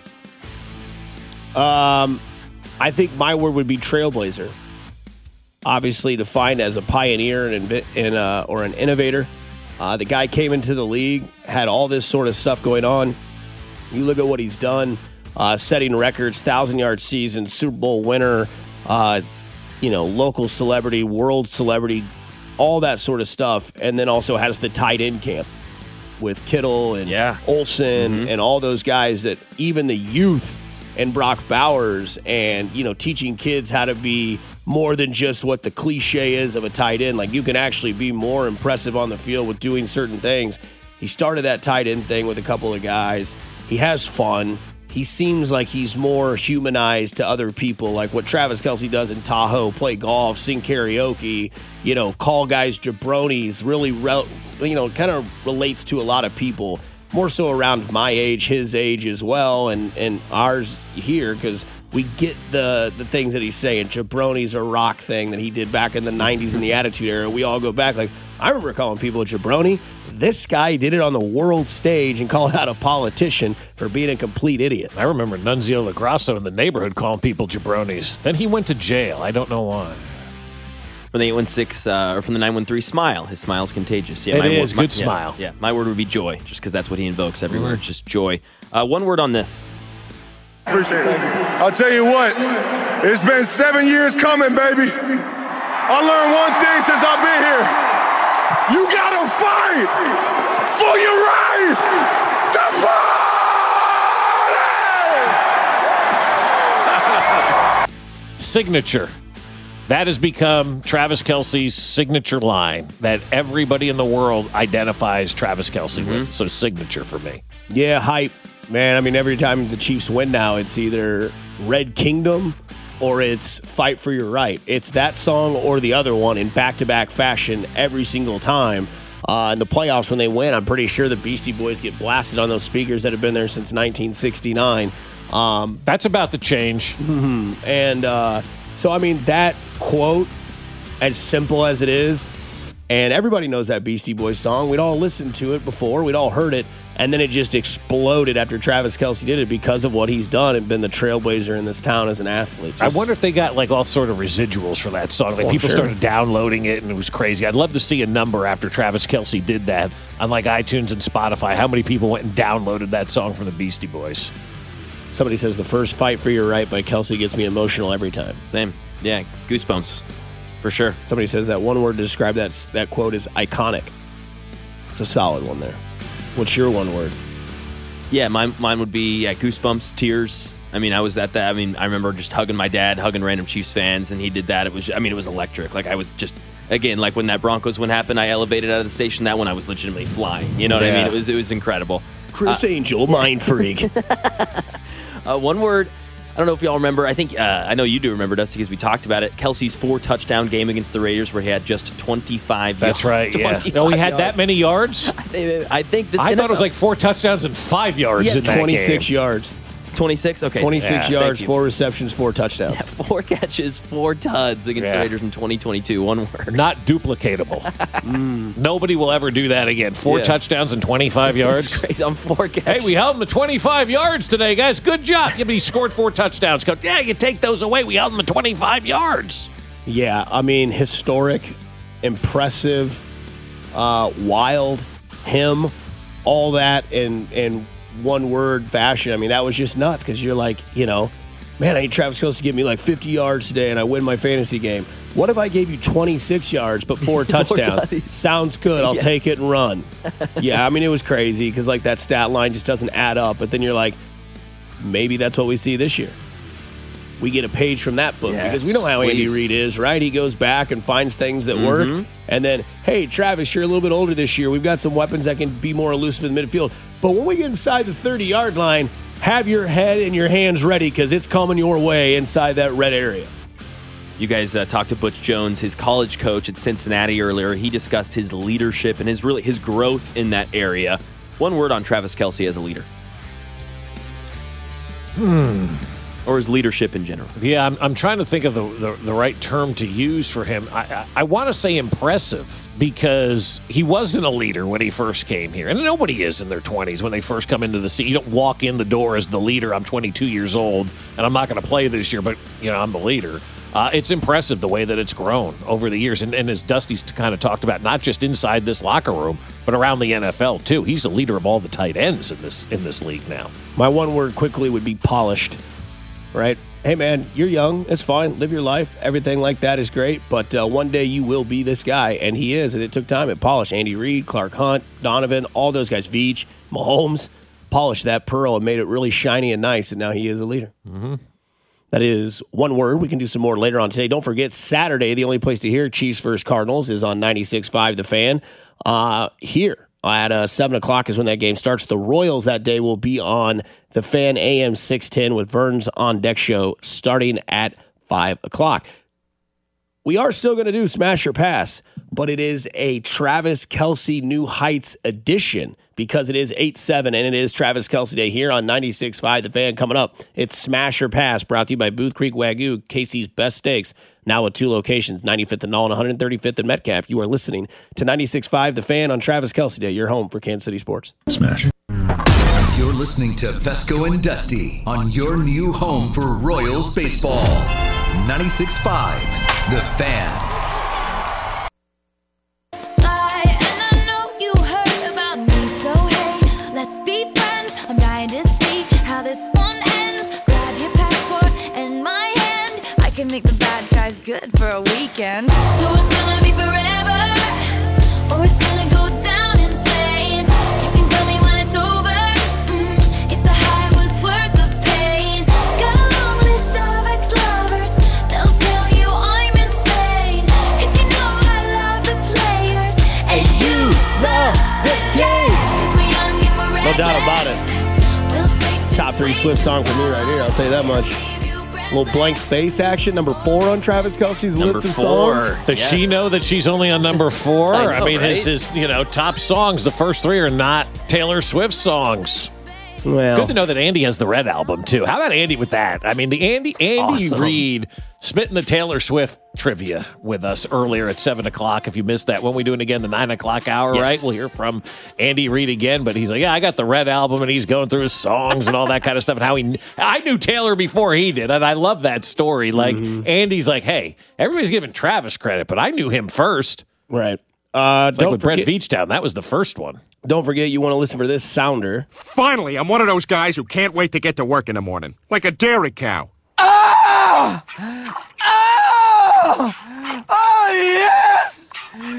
[SPEAKER 4] I think my word would be trailblazer. Obviously defined as a pioneer or an innovator. The guy came into the league, had all this sort of stuff going on. You look at what he's done, setting records, 1,000-yard season, Super Bowl winner, local celebrity, world celebrity, all that sort of stuff. And then also has the tight end camp with Kittle and Olsen and all those guys that even the youth and Brock Bowers and, teaching kids how to be more than just what the cliche is of a tight end. Like, you can actually be more impressive on the field with doing certain things. He started that tight end thing with a couple of guys. He has fun. He seems like he's more humanized to other people, like what Travis Kelce does in Tahoe, play golf, sing karaoke, call guys jabronis, really, kind of relates to a lot of people. more so around my age, his age as well, and ours here, because we get the things that he's saying. Jabroni's a rock thing that he did back in the 90s in the Attitude Era. We all go back. Like, I remember calling people a jabroni. This guy did it on the world stage and called out a politician for being a complete idiot.
[SPEAKER 5] I remember Nunzio LaGrasso in the neighborhood calling people jabronis. Then he went to jail. I don't know why.
[SPEAKER 10] From the 816 or from the 913, smile. His smile's contagious.
[SPEAKER 5] Yeah, it is. Good smile.
[SPEAKER 10] Yeah, my word would be joy, just because that's what he invokes everywhere. It's just joy. One word on this.
[SPEAKER 16] Appreciate it. I'll tell you what, it's been 7 years coming, baby. I learned one thing since I've been here. You gotta fight for your right to party!
[SPEAKER 5] Signature. That has become Travis Kelce's signature line that everybody in the world identifies Travis Kelce with. So signature for me.
[SPEAKER 4] Yeah, hype. Man, I mean, every time the Chiefs win now, it's either Red Kingdom or it's Fight for Your Right. It's that song or the other one in back-to-back fashion every single time. In the playoffs, when they win, I'm pretty sure the Beastie Boys get blasted on those speakers that have been there since 1969.
[SPEAKER 5] That's about to change.
[SPEAKER 4] And so, I mean, that quote, as simple as it is, and everybody knows that Beastie Boys song. We'd all listened to it before. We'd all heard it. And then it just exploded after Travis Kelce did it because of what he's done and been the trailblazer in this town as an athlete.
[SPEAKER 5] I wonder if they got like all sort of residuals for that song. Like people started downloading it and it was crazy. I'd love to see a number after Travis Kelce did that on like iTunes and Spotify. How many people went and downloaded that song from the Beastie Boys?
[SPEAKER 4] Somebody says the first Fight for Your Right by Kelce gets me emotional every time.
[SPEAKER 10] Same. Yeah, goosebumps. For sure.
[SPEAKER 4] Somebody says that one word to describe that quote is iconic. It's a solid one there. What's your one word?
[SPEAKER 10] Yeah, mine would be goosebumps, tears. I mean, I was at that. I mean, I remember just hugging my dad, hugging random Chiefs fans, and he did that. It was electric. Like I was just, again, like when that Broncos one happened, I elevated out of the station. That one, I was legitimately flying. You know what I mean? It was incredible.
[SPEAKER 4] Chris Angel, mind freak.
[SPEAKER 10] One word. I don't know if y'all remember. I think I know you do remember, Dusty, because we talked about it. Kelce's 4-touchdown game against the Raiders, where he had just 25 yards.
[SPEAKER 5] That's right. Yeah. Oh, he had that many yards.
[SPEAKER 10] I think this.
[SPEAKER 5] I thought it was like 4 touchdowns and 5 yards in that
[SPEAKER 4] 26
[SPEAKER 5] game.
[SPEAKER 4] yards.
[SPEAKER 10] 26? Okay.
[SPEAKER 4] 26 yards, 4 receptions, 4 touchdowns.
[SPEAKER 10] Yeah, 4 catches, 4 tuds against the Raiders in 2022. One word.
[SPEAKER 5] Not duplicatable. Nobody will ever do that again. 4 touchdowns and 25 yards.
[SPEAKER 10] That's crazy. On 4 catches.
[SPEAKER 5] Hey, we held him to 25 yards today, guys. Good job. Yeah, but he scored 4 touchdowns. Go, yeah, you take those away. We held him to 25 yards.
[SPEAKER 4] Yeah, I mean, historic, impressive, wild, him, all that, and one word fashion. I mean, that was just nuts because you're like, man, I need Travis Kelce to give me like 50 yards today and I win my fantasy game. What if I gave you 26 yards but 4 touchdowns? Sounds good. I'll take it and run. Yeah, I mean, it was crazy because like that stat line just doesn't add up. But then you're like, maybe that's what we see this year. We get a page from that book because we know how Andy Reid is, right? He goes back and finds things that work. And then, hey, Travis, you're a little bit older this year. We've got some weapons that can be more elusive in the midfield. But when we get inside the 30-yard line, have your head and your hands ready because it's coming your way inside that red area.
[SPEAKER 10] You guys talked to Butch Jones, his college coach at Cincinnati earlier. He discussed his leadership and his growth in that area. One word on Travis Kelce as a leader. Or his leadership in general.
[SPEAKER 5] Yeah, I'm trying to think of the right term to use for him. I want to say impressive because he wasn't a leader when he first came here. And nobody is in their 20s when they first come into the city. You don't walk in the door as the leader. I'm 22 years old, and I'm not going to play this year, but I'm the leader. It's impressive the way that it's grown over the years. And as Dusty's kind of talked about, not just inside this locker room, but around the NFL, too. He's the leader of all the tight ends in this league now.
[SPEAKER 4] My one word quickly would be polished. Right? Hey, man, you're young. It's fine. Live your life. Everything like that is great. But one day you will be this guy. And he is. And it took time. It polished Andy Reid, Clark Hunt, Donovan, all those guys, Veach, Mahomes, polished that pearl and made it really shiny and nice. And now he is a leader. That is one word. We can do some more later on today. Don't forget, Saturday, the only place to hear Chiefs vs. Cardinals is on 96.5 The Fan. Here. At 7 o'clock is when that game starts. The Royals that day will be on The Fan AM 610 with Vern's On Deck show starting at 5 o'clock. we are still going to do Smash or Pass, but it is a Travis Kelce New Heights edition because it is 8-7 and it is Travis Kelce Day here on 96.5 The Fan. Coming up, it's Smash or Pass, brought to you by Booth Creek Wagyu, Casey's Best Steaks, now with 2 locations, 95th and Nolan, 135th and Metcalf. You are listening to 96.5 The Fan on Travis Kelce Day, your home for Kansas City sports.
[SPEAKER 13] Smash. You're listening to Fesco and Dusty on your new home for Royals baseball. 96.5 The Fan.
[SPEAKER 18] Can make the bad guys good for a weekend. So it's gonna be forever, or it's gonna go down in flames. You can tell me when it's over, if the high was worth the pain. Got a long list of ex-lovers, they'll tell you I'm insane. 'Cause you know I love the players, and you love the game. 'Cause we're young and we're reckless.
[SPEAKER 4] No doubt about it. Top 3 Swift song for me right here, I'll tell you that much. A little blank space action, number 4 on Travis Kelce's list of songs.
[SPEAKER 5] Does she know that she's only on number 4? I mean, right? his top songs, the first 3 are not Taylor Swift songs.
[SPEAKER 4] Well,
[SPEAKER 5] good to know that Andy has the Red album too. How about Andy with that? I mean, the Andy
[SPEAKER 10] awesome.
[SPEAKER 5] Reid spitting the Taylor Swift trivia with us earlier at 7:00. If you missed that, when we doing again the 9:00 hour,
[SPEAKER 10] yes.
[SPEAKER 5] right? We'll hear from Andy Reid again. But he's like, yeah, I got the Red album, and he's going through his songs and all that kind of stuff. And how I knew Taylor before he did, and I love that story. Like Andy's like, hey, everybody's giving Travis credit, but I knew him first.
[SPEAKER 4] Right.
[SPEAKER 5] Like with Brett Veachtown, that was the first one.
[SPEAKER 4] Don't forget, you want to listen for this sounder.
[SPEAKER 12] Finally, I'm one of those guys who can't wait to get to work in the morning. Like a dairy cow.
[SPEAKER 14] Oh! Oh! Oh, yes!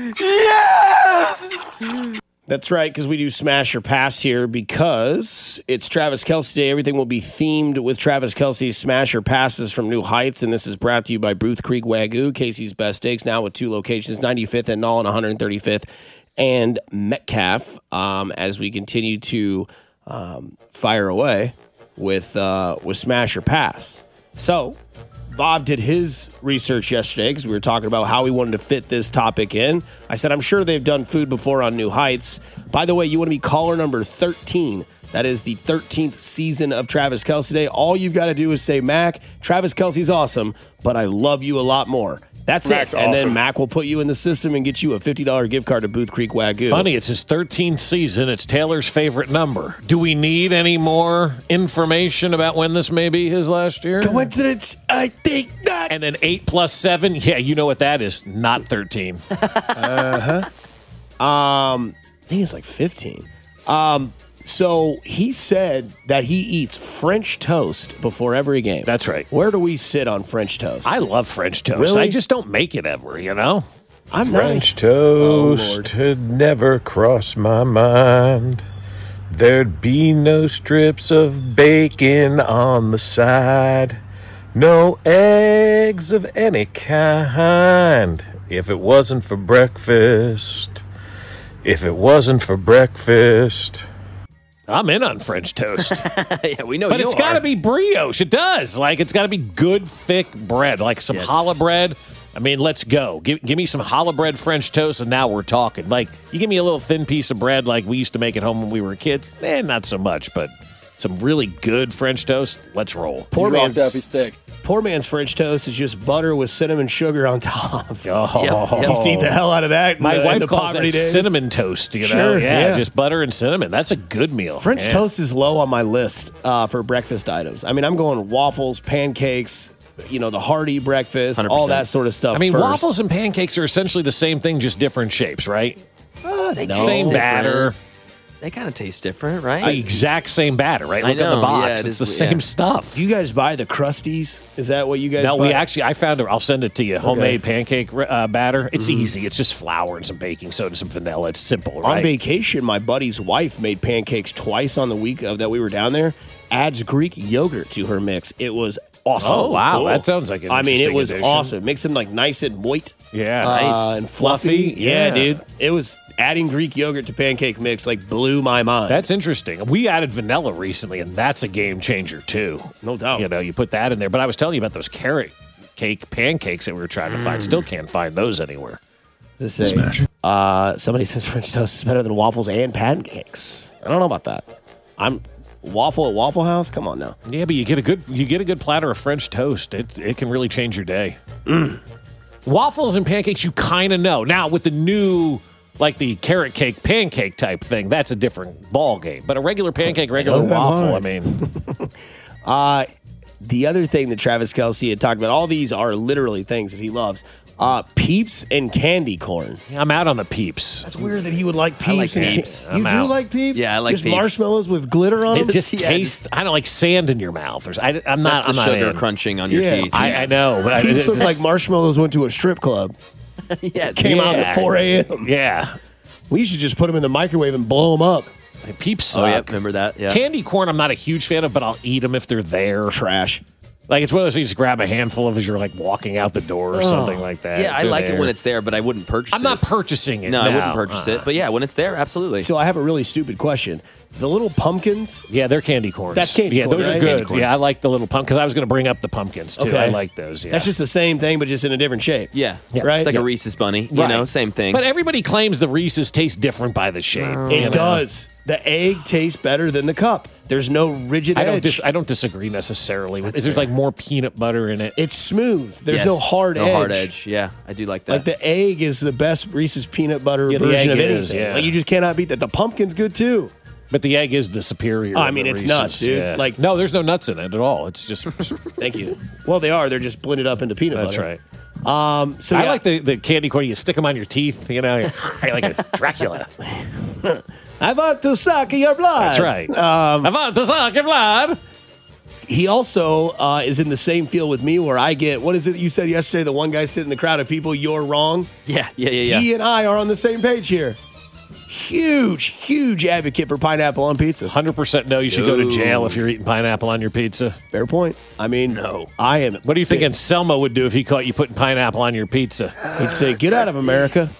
[SPEAKER 14] Yes!
[SPEAKER 4] That's right, because we do Smash or Pass here because it's Travis Kelce Day. Everything will be themed with Travis Kelce's Smash or Passes from New Heights, and this is brought to you by Booth Creek Wagyu, Casey's Best Steaks, now with 2 locations, 95th and Nolan, 135th and Metcalf, as we continue to fire away with Smash or Pass. So Bob did his research yesterday because we were talking about how we wanted to fit this topic in. I said, I'm sure they've done food before on New Heights. By the way, you want to be caller number 13. That is the 13th season of Travis Kelce Day. All you've got to do is say, Mac, Travis Kelce's awesome, but I love you a lot more. That's
[SPEAKER 12] Mac's
[SPEAKER 4] it. And
[SPEAKER 12] awesome.
[SPEAKER 4] then Mac will put you in the system and get you a $50 gift card to Booth Creek Wagyu.
[SPEAKER 5] Funny, it's his 13th season. It's Taylor's favorite number. Do we need any more information about when this may be his last year?
[SPEAKER 4] Coincidence? I think not.
[SPEAKER 5] And then 8 plus 7? Yeah, you know what that is. Not 13.
[SPEAKER 4] I think it's like 15. So he said that he eats French toast before every game.
[SPEAKER 5] That's right.
[SPEAKER 4] Where do we sit on French toast?
[SPEAKER 5] I love French toast.
[SPEAKER 4] Really?
[SPEAKER 5] I just don't make it ever, you know?
[SPEAKER 4] I'm
[SPEAKER 19] French
[SPEAKER 4] not
[SPEAKER 19] toast had never crossed my mind. There'd be no strips of bacon on the side. No eggs of any kind. If it wasn't for breakfast. If it wasn't for breakfast.
[SPEAKER 5] I'm in on French toast.
[SPEAKER 10] Yeah, we know
[SPEAKER 5] But
[SPEAKER 10] you
[SPEAKER 5] it's got to
[SPEAKER 10] are.
[SPEAKER 5] be brioche. It does. Like, it's got to be good, thick bread, like some challah bread. I mean, let's go. Give me some challah bread French toast, and now we're talking. Like, you give me a little thin piece of bread like we used to make at home when we were kids. Not so much, but some really good French toast, let's roll.
[SPEAKER 4] Poor man's French toast is just butter with cinnamon sugar on top.
[SPEAKER 5] Oh,
[SPEAKER 4] Used to eat the hell out of that.
[SPEAKER 5] My
[SPEAKER 4] in
[SPEAKER 5] wife
[SPEAKER 4] the
[SPEAKER 5] calls
[SPEAKER 4] poverty
[SPEAKER 5] that
[SPEAKER 4] days.
[SPEAKER 5] cinnamon toast, you know?
[SPEAKER 4] Sure,
[SPEAKER 5] yeah,
[SPEAKER 4] yeah.
[SPEAKER 5] just butter and cinnamon. That's a good meal.
[SPEAKER 4] French
[SPEAKER 5] Yeah.
[SPEAKER 4] toast is low on my list for breakfast items. I mean, I'm going waffles, pancakes, the hearty breakfast,
[SPEAKER 10] 100%.
[SPEAKER 4] all that sort of stuff.
[SPEAKER 5] I mean,
[SPEAKER 4] first.
[SPEAKER 5] waffles and pancakes are essentially the same thing, just different shapes, right?
[SPEAKER 10] They
[SPEAKER 4] No.
[SPEAKER 10] taste
[SPEAKER 5] Same
[SPEAKER 10] different.
[SPEAKER 5] batter.
[SPEAKER 10] They kind of taste different, right?
[SPEAKER 5] It's the exact same batter, right?
[SPEAKER 10] I
[SPEAKER 5] Look at
[SPEAKER 10] know,
[SPEAKER 5] the box.
[SPEAKER 10] yeah, it
[SPEAKER 5] it's
[SPEAKER 10] is-
[SPEAKER 5] the same
[SPEAKER 10] yeah.
[SPEAKER 5] stuff.
[SPEAKER 4] Do you guys buy the Crusties? Is that what you guys
[SPEAKER 5] No,
[SPEAKER 4] buy?
[SPEAKER 5] I found it. I'll send it to you. Homemade pancake batter. It's easy. It's just flour and some baking soda, some vanilla. It's simple, right?
[SPEAKER 4] On vacation, my buddy's wife made pancakes twice on the week that we were down there. Adds Greek yogurt to her mix. It was awesome.
[SPEAKER 5] Oh, wow. That sounds like an
[SPEAKER 4] I mean, it
[SPEAKER 5] interesting
[SPEAKER 4] was
[SPEAKER 5] addition.
[SPEAKER 4] awesome. Makes them like nice and moist.
[SPEAKER 5] Yeah, nice.
[SPEAKER 4] And fluffy. Yeah,
[SPEAKER 5] Yeah.
[SPEAKER 4] dude. It was adding Greek yogurt to pancake mix blew my mind.
[SPEAKER 5] That's interesting. We added vanilla recently, and that's a game changer, too.
[SPEAKER 4] No doubt.
[SPEAKER 5] You put that in there. But I was telling you about those carrot cake pancakes that we were trying to find. Still can't find those anywhere.
[SPEAKER 4] Smash. Somebody says French toast is better than waffles and pancakes. I don't know about that. I'm waffle at Waffle House. Come on now.
[SPEAKER 5] Yeah, but you get a good platter of French toast. It can really change your day. Waffles and pancakes, you kind of know. Now with the new, like the carrot cake pancake type thing, that's a different ball game. But a regular pancake, regular waffle, I mean.
[SPEAKER 4] The other thing that Travis Kelce had talked about, all these are literally things that he loves. Peeps and candy corn.
[SPEAKER 5] Yeah, I'm out on the Peeps.
[SPEAKER 4] That's weird that he would like Peeps.
[SPEAKER 10] I like Peeps.
[SPEAKER 4] You do like Peeps?
[SPEAKER 10] Yeah, I like
[SPEAKER 4] just
[SPEAKER 10] Peeps.
[SPEAKER 4] Marshmallows with glitter on them?
[SPEAKER 5] It just tastes, I don't like sand in your mouth. I'm not
[SPEAKER 10] sugar
[SPEAKER 5] in.
[SPEAKER 10] crunching on your teeth.
[SPEAKER 5] I know. But
[SPEAKER 4] Peeps look like marshmallows went to a strip club.
[SPEAKER 10] Yes.
[SPEAKER 4] Came out at 4 a.m.
[SPEAKER 5] Yeah.
[SPEAKER 4] We should just put them in the microwave and blow them up.
[SPEAKER 5] Peeps suck.
[SPEAKER 10] Oh, yeah, remember that? Yeah.
[SPEAKER 5] Candy corn, I'm not a huge fan of, but I'll eat them if they're there.
[SPEAKER 4] Trash.
[SPEAKER 5] Like, it's one of those things you grab a handful of as you're, like, walking out the door or something like that.
[SPEAKER 10] Yeah, I
[SPEAKER 5] They're
[SPEAKER 10] like
[SPEAKER 5] there.
[SPEAKER 10] it when it's there, but I wouldn't purchase it.
[SPEAKER 5] I'm not purchasing it.
[SPEAKER 10] No, I wouldn't purchase it. But yeah, when it's there, absolutely.
[SPEAKER 4] So I have a really stupid question. The little pumpkins.
[SPEAKER 5] Yeah, they're candy corns.
[SPEAKER 4] That's candy corn,
[SPEAKER 5] Yeah, those
[SPEAKER 4] right?
[SPEAKER 5] are
[SPEAKER 4] Candy
[SPEAKER 5] good.
[SPEAKER 4] corn.
[SPEAKER 5] Yeah, I like the little pumpkin because I was going to bring up the pumpkins too.
[SPEAKER 4] Okay.
[SPEAKER 5] I like those. Yeah,
[SPEAKER 4] That's just the same thing, but just in a different shape.
[SPEAKER 10] Yeah.
[SPEAKER 4] Right?
[SPEAKER 10] It's like
[SPEAKER 4] Yeah.
[SPEAKER 10] a Reese's bunny, you know, same thing.
[SPEAKER 5] But everybody claims the Reese's taste different by the shape.
[SPEAKER 4] It does. The egg tastes better than the cup. There's no rigid edge.
[SPEAKER 5] I don't disagree necessarily. There's like more peanut butter in it.
[SPEAKER 4] It's smooth. There's
[SPEAKER 10] Yes.
[SPEAKER 4] no hard edge.
[SPEAKER 10] No hard edge. Yeah, I do like that.
[SPEAKER 4] Like the egg is the best Reese's peanut butter
[SPEAKER 5] Yeah, the
[SPEAKER 4] version
[SPEAKER 5] egg
[SPEAKER 4] of anything.
[SPEAKER 5] is, yeah.
[SPEAKER 4] Like you just cannot beat that. The pumpkin's good too.
[SPEAKER 5] But the egg is the superior.
[SPEAKER 4] I
[SPEAKER 5] of
[SPEAKER 4] mean,
[SPEAKER 5] the
[SPEAKER 4] it's
[SPEAKER 5] Reese's.
[SPEAKER 4] nuts, dude.
[SPEAKER 5] Yeah.
[SPEAKER 4] Like-
[SPEAKER 5] no, there's no nuts in it at all. It's just.
[SPEAKER 4] Thank you. Well, they are. They're just blended up into peanut
[SPEAKER 5] That's
[SPEAKER 4] butter.
[SPEAKER 5] right.
[SPEAKER 4] So
[SPEAKER 5] I
[SPEAKER 4] yeah.
[SPEAKER 5] like the candy corn. You stick them on your teeth. You know, you're like a Dracula.
[SPEAKER 4] I want to suck your blood.
[SPEAKER 5] That's right. I want to suck your blood.
[SPEAKER 4] He also is in the same field with me where I get, what is it you said yesterday? The one guy sitting in the crowd of people, you're wrong.
[SPEAKER 10] Yeah.
[SPEAKER 4] He and I are on the same page here. Huge advocate for pineapple on pizza.
[SPEAKER 5] 100% no. You should go to jail if you're eating pineapple on your pizza.
[SPEAKER 4] Fair point. I mean, no. I am.
[SPEAKER 5] What do you think Anselmo would do if he caught you putting pineapple on your pizza?
[SPEAKER 4] He'd say, get out of America.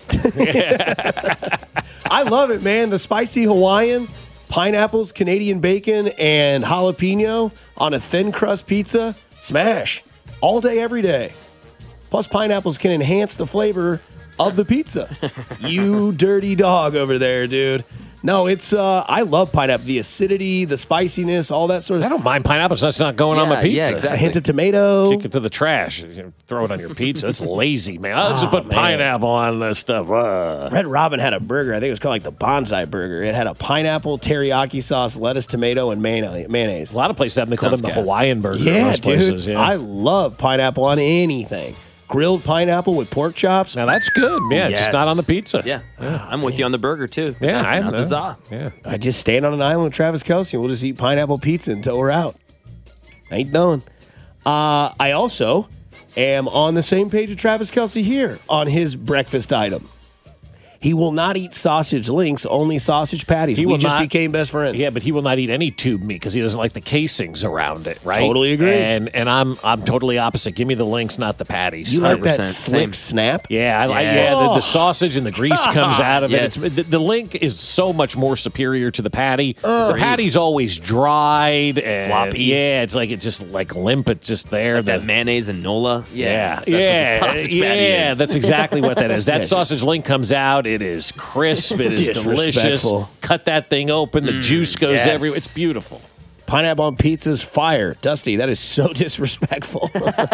[SPEAKER 4] I love it, man. The spicy Hawaiian, pineapples, Canadian bacon, and jalapeno on a thin crust pizza. Smash. All day, every day. Plus, pineapples can enhance the flavor of the pizza. You dirty dog over there, dude. No, it's I love pineapple. The acidity, the spiciness, all that sort of.
[SPEAKER 5] I don't mind pineapple. So that's not going on my pizza.
[SPEAKER 10] Yeah, exactly.
[SPEAKER 4] A hint of tomato.
[SPEAKER 5] Kick it to the trash. You throw it on your pizza. It's lazy, man. I'll just put pineapple on this stuff.
[SPEAKER 4] Red Robin had a burger. I think it was called like the Bonsai Burger. It had a pineapple, teriyaki sauce, lettuce, tomato, and mayonnaise.
[SPEAKER 5] A lot of places have them. They call them the
[SPEAKER 10] Sounds gas.
[SPEAKER 5] Hawaiian burger.
[SPEAKER 4] Yeah,
[SPEAKER 5] most
[SPEAKER 4] dude.
[SPEAKER 5] places, yeah.
[SPEAKER 4] I love pineapple on anything. Grilled pineapple with pork chops.
[SPEAKER 5] Now that's good. Yeah, just not on the pizza.
[SPEAKER 10] Yeah. I'm with you on the burger, too.
[SPEAKER 5] Yeah, I
[SPEAKER 10] Not
[SPEAKER 5] know.
[SPEAKER 10] the za.
[SPEAKER 5] Yeah.
[SPEAKER 4] I just stand on an island with Travis Kelce and we'll just eat pineapple pizza until we're out. Ain't done. I also am on the same page with Travis Kelce here on his breakfast item. He will not eat sausage links, only sausage patties. We just became best friends.
[SPEAKER 5] Yeah, but he will not eat any tube meat because he doesn't like the casings around it, right?
[SPEAKER 4] Totally agree.
[SPEAKER 5] And I'm totally opposite. Give me the links, not the patties.
[SPEAKER 4] You like that
[SPEAKER 5] 100%.
[SPEAKER 4] slick snap?
[SPEAKER 5] Yeah, I like the sausage and the grease comes out of it. It's, the link is so much more superior to the patty. The patty's always dried and
[SPEAKER 10] Floppy.
[SPEAKER 5] Yeah, it's just like limp. It's just there.
[SPEAKER 10] Like that mayonnaise and Nola.
[SPEAKER 5] Yeah,
[SPEAKER 10] That's what the sausage patty is.
[SPEAKER 5] that's exactly what that is. That sausage link comes out. It is crisp. It is delicious.
[SPEAKER 4] Disrespectful.
[SPEAKER 5] Cut that thing open. The juice goes
[SPEAKER 10] yes.
[SPEAKER 5] everywhere. It's beautiful.
[SPEAKER 4] Pineapple on pizza's fire. Dusty, that is so disrespectful.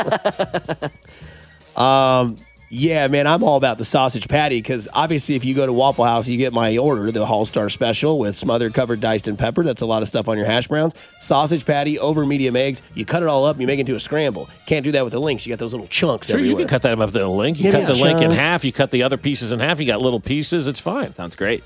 [SPEAKER 4] Yeah, man, I'm all about the sausage patty because obviously if you go to Waffle House, you get my order, the All-Star Special with smothered, covered, diced, and pepper. That's a lot of stuff on your hash browns. Sausage patty over medium eggs. You cut it all up and you make it into a scramble. Can't do that with the links. You got those little chunks
[SPEAKER 5] Sure,
[SPEAKER 4] everywhere.
[SPEAKER 5] you can cut that up with the link. You cut the link in half. You cut the other pieces in half. You got little pieces. It's fine.
[SPEAKER 10] Sounds great.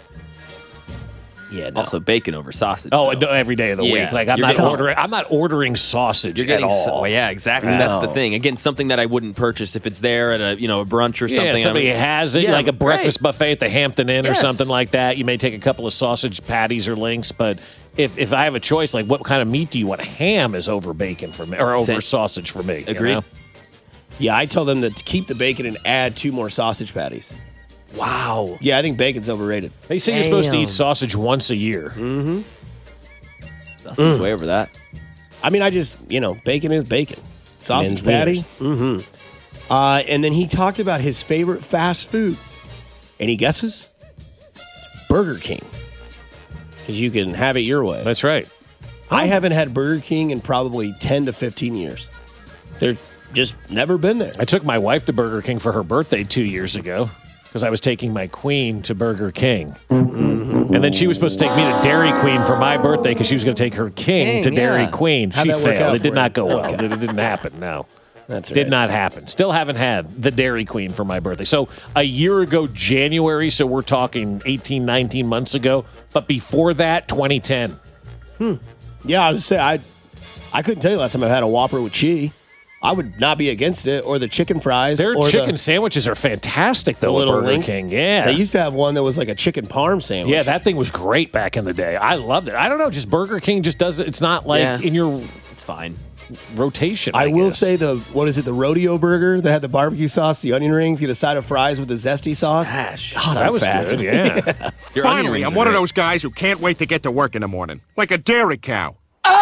[SPEAKER 4] Yeah, no.
[SPEAKER 10] Also, bacon over sausage.
[SPEAKER 5] Oh,
[SPEAKER 10] though.
[SPEAKER 5] no, every day of the
[SPEAKER 10] Yeah.
[SPEAKER 5] week. Like I'm
[SPEAKER 10] You're
[SPEAKER 5] not
[SPEAKER 10] getting-
[SPEAKER 5] ordering. I'm not ordering sausage
[SPEAKER 10] You're getting
[SPEAKER 5] at all.
[SPEAKER 10] oh, yeah, exactly. That's the thing. Again, something that I wouldn't purchase if it's there at a a brunch or something.
[SPEAKER 5] Yeah, somebody has it,
[SPEAKER 10] Yeah,
[SPEAKER 5] like a breakfast
[SPEAKER 10] right.
[SPEAKER 5] buffet at the Hampton Inn or
[SPEAKER 10] Yes.
[SPEAKER 5] something like that. You may take a couple of sausage patties or links, but if I have a choice, like what kind of meat do you want? Ham is over bacon for me, or over
[SPEAKER 10] Same.
[SPEAKER 5] sausage for me.
[SPEAKER 10] Agreed.
[SPEAKER 5] You know?
[SPEAKER 4] Yeah, I tell them to keep the bacon and add 2 more sausage patties.
[SPEAKER 5] Wow.
[SPEAKER 4] Yeah, I think bacon's overrated.
[SPEAKER 5] They say you're supposed to eat sausage once a year.
[SPEAKER 10] Dustin's way over that.
[SPEAKER 4] I mean, bacon is bacon. Sausage patty?
[SPEAKER 5] Mm-hmm.
[SPEAKER 4] And then he talked about his favorite fast food. Any guesses? It's Burger King. Because you can have it your way.
[SPEAKER 5] That's right.
[SPEAKER 4] I haven't had Burger King in probably 10 to 15 years. They're just never been there.
[SPEAKER 5] I took my wife to Burger King for her birthday 2 years ago because I was taking my queen to Burger King. Mm-hmm. And then she was supposed to take me to Dairy Queen for my birthday because she was going to take her king to Dairy Queen.
[SPEAKER 4] How'd
[SPEAKER 5] She
[SPEAKER 4] that work out
[SPEAKER 5] failed. It
[SPEAKER 4] for
[SPEAKER 5] did not
[SPEAKER 4] you?
[SPEAKER 5] go well.
[SPEAKER 4] Okay.
[SPEAKER 5] It didn't happen, no.
[SPEAKER 4] That's
[SPEAKER 5] Did not happen. Still haven't had the Dairy Queen for my birthday. So a year ago, January, so we're talking 18, 19 months ago. But before that, 2010.
[SPEAKER 4] Yeah, I was say I couldn't tell you last time I've had a Whopper with cheese. I would not be against it, or the chicken fries.
[SPEAKER 5] Their
[SPEAKER 4] or
[SPEAKER 5] chicken sandwiches are fantastic,
[SPEAKER 4] the
[SPEAKER 5] though,
[SPEAKER 4] little
[SPEAKER 5] at Burger
[SPEAKER 4] link.
[SPEAKER 5] King. Yeah.
[SPEAKER 4] They used to have one that was like a chicken parm sandwich.
[SPEAKER 5] Yeah, that thing was great back in the day. I loved it. I don't know, just Burger King just does it. It's not like in your
[SPEAKER 10] It's fine.
[SPEAKER 5] rotation.
[SPEAKER 4] I will
[SPEAKER 5] guess.
[SPEAKER 4] say the rodeo burger that had the barbecue sauce, the onion rings, get a side of fries with the zesty sauce.
[SPEAKER 10] Gosh.
[SPEAKER 4] God,
[SPEAKER 5] that
[SPEAKER 4] I'm
[SPEAKER 5] was
[SPEAKER 4] fat.
[SPEAKER 5] good, yeah.
[SPEAKER 10] Your onion
[SPEAKER 12] Finally,
[SPEAKER 10] rings
[SPEAKER 12] I'm
[SPEAKER 10] are
[SPEAKER 12] one of
[SPEAKER 10] great.
[SPEAKER 12] those guys who can't wait to get to work in the morning, like a dairy cow.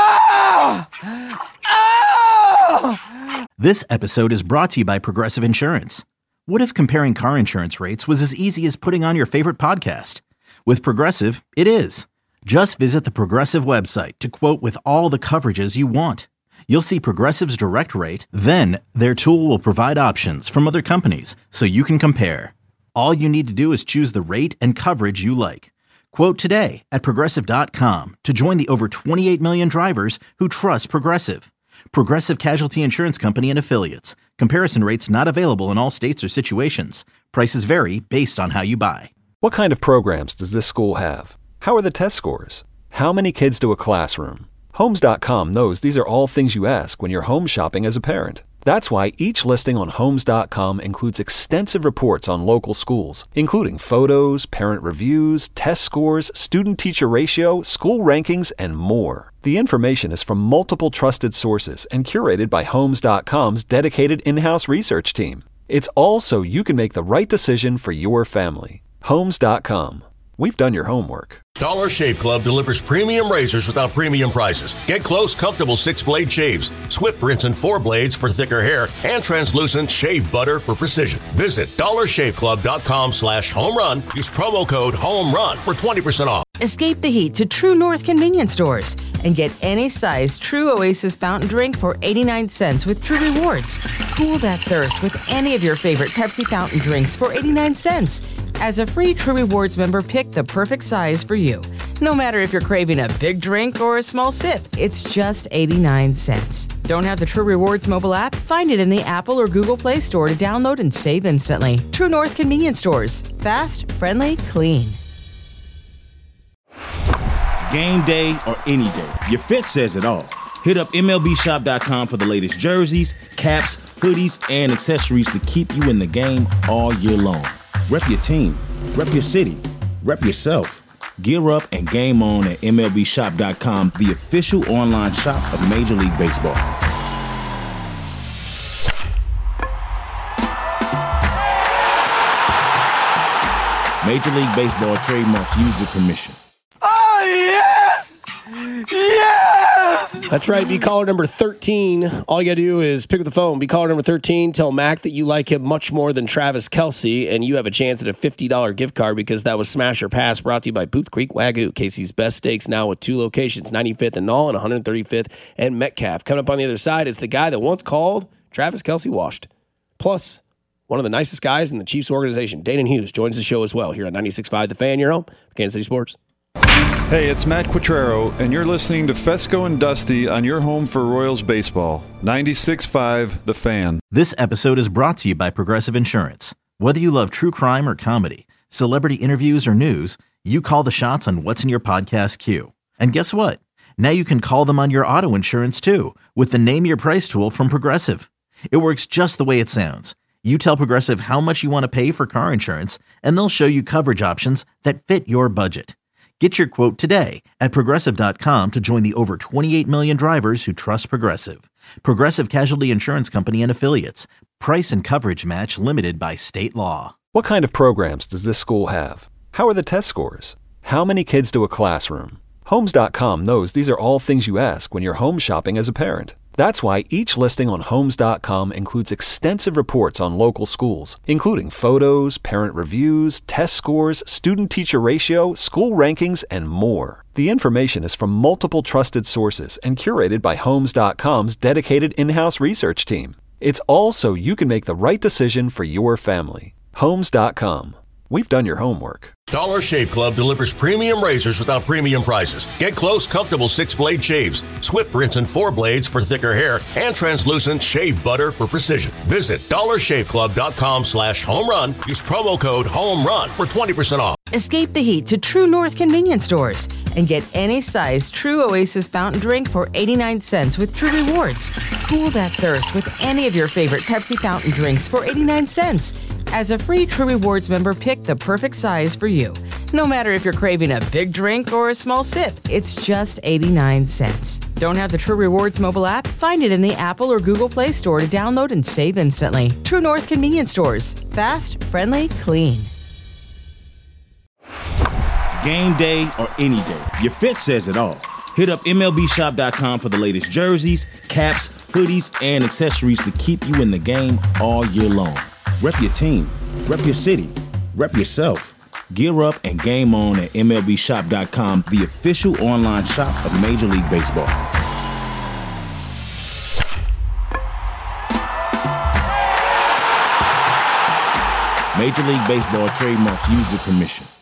[SPEAKER 1] This episode is brought to you by Progressive Insurance. What if comparing car insurance rates was as easy as putting on your favorite podcast? With Progressive, it is. Just visit the Progressive website to quote with all the coverages you want. You'll see Progressive's direct rate, then their tool will provide options from other companies so you can compare. All you need to do is choose the rate and coverage you like. Quote today at Progressive.com to join the over 28 million drivers who trust Progressive. Progressive Casualty Insurance Company and Affiliates. Comparison rates not available in all states or situations. Prices vary based on how you buy.
[SPEAKER 2] What kind of programs does this school have? How are the test scores? How many kids do a classroom? Homes.com knows these are all things you ask when you're home shopping as a parent. That's why each listing on Homes.com includes extensive reports on local schools, including photos, parent reviews, test scores, student-teacher ratio, school rankings, and more. The information is from multiple trusted sources and curated by Homes.com's dedicated in-house research team. It's all so you can make the right decision for your family. Homes.com. We've done your homework.
[SPEAKER 3] Dollar Shave Club delivers premium razors without premium prices. Get close, comfortable 6-blade shaves, swift rinse and 4 blades for thicker hair, and translucent shave butter for precision. Visit dollarshaveclub.com/homerun. Use promo code HOMERUN for 20% off.
[SPEAKER 6] Escape the heat to True North convenience stores and get any size True Oasis fountain drink for 89 cents with True Rewards. Cool that thirst with any of your favorite Pepsi fountain drinks for 89 cents. As a free True Rewards member, pick the perfect size for you. No matter if you're craving a big drink or a small sip, it's just 89 cents. Don't have the True Rewards mobile app? Find it in the Apple or Google Play Store to download and save instantly. True North convenience stores. Fast, friendly, clean.
[SPEAKER 7] Game day or any day, your fit says it all. Hit up MLBshop.com for the latest jerseys, caps, hoodies, and accessories to keep you in the game all year long. Rep your team, rep your city, rep yourself. Gear up and game on at MLBshop.com, the official online shop of Major League Baseball. Major League Baseball trademark used with permission.
[SPEAKER 14] Oh, yes! Yes!
[SPEAKER 4] That's right. Be caller number 13. All you got to do is pick up the phone. Be caller number 13. Tell Mac that you like him much more than Travis Kelce, and you have a chance at a $50 gift card because that was Smash or Pass, brought to you by Booth Creek Wagyu. Casey's Best Steaks now with 2 locations, 95th and Knoll and 135th and Metcalf. Coming up on the other side is the guy that once called Travis Kelce washed. Plus, one of the nicest guys in the Chiefs organization, Danon Hughes, joins the show as well here on 96.5 The Fan, your home for Kansas City Sports.
[SPEAKER 20] Hey, it's Matt Quatrero, and you're listening to Fesco and Dusty on your home for Royals baseball. 96.5 The Fan.
[SPEAKER 1] This episode is brought to you by Progressive Insurance. Whether you love true crime or comedy, celebrity interviews or news, you call the shots on what's in your podcast queue. And guess what? Now you can call them on your auto insurance too with the Name Your Price tool from Progressive. It works just the way it sounds. You tell Progressive how much you want to pay for car insurance, and they'll show you coverage options that fit your budget. Get your quote today at Progressive.com to join the over 28 million drivers who trust Progressive. Progressive Casualty Insurance Company and Affiliates. Price and coverage match limited by state law.
[SPEAKER 2] What kind of programs does this school have? How are the test scores? How many kids do a classroom? Homes.com knows these are all things you ask when you're home shopping as a parent. That's why each listing on Homes.com includes extensive reports on local schools, including photos, parent reviews, test scores, student-teacher ratio, school rankings, and more. The information is from multiple trusted sources and curated by Homes.com's dedicated in-house research team. It's all so you can make the right decision for your family. Homes.com. We've done your homework.
[SPEAKER 3] Dollar Shave Club delivers premium razors without premium prices. Get close, comfortable 6-blade shaves, swift rinse and 4 blades for thicker hair, and translucent shave butter for precision. Visit dollarshaveclub.com/homerun. Use promo code HOMERUN for 20% off.
[SPEAKER 6] Escape the heat to True North convenience stores and get any size True Oasis fountain drink for 89 cents with True Rewards. Cool that thirst with any of your favorite Pepsi fountain drinks for 89 cents. As a free True Rewards member, pick the perfect size for you. No matter if you're craving a big drink or a small sip, it's just 89 cents. Don't have the True Rewards mobile app? Find it in the Apple or Google Play Store to download and save instantly. True North convenience stores. Fast, friendly, clean.
[SPEAKER 7] Game day or any day, your fit says it all. Hit up MLBshop.com for the latest jerseys, caps, hoodies, and accessories to keep you in the game all year long. Rep your team, rep your city, rep yourself. Gear up and game on at MLBshop.com, the official online shop of Major League Baseball. Major League Baseball trademark used with permission.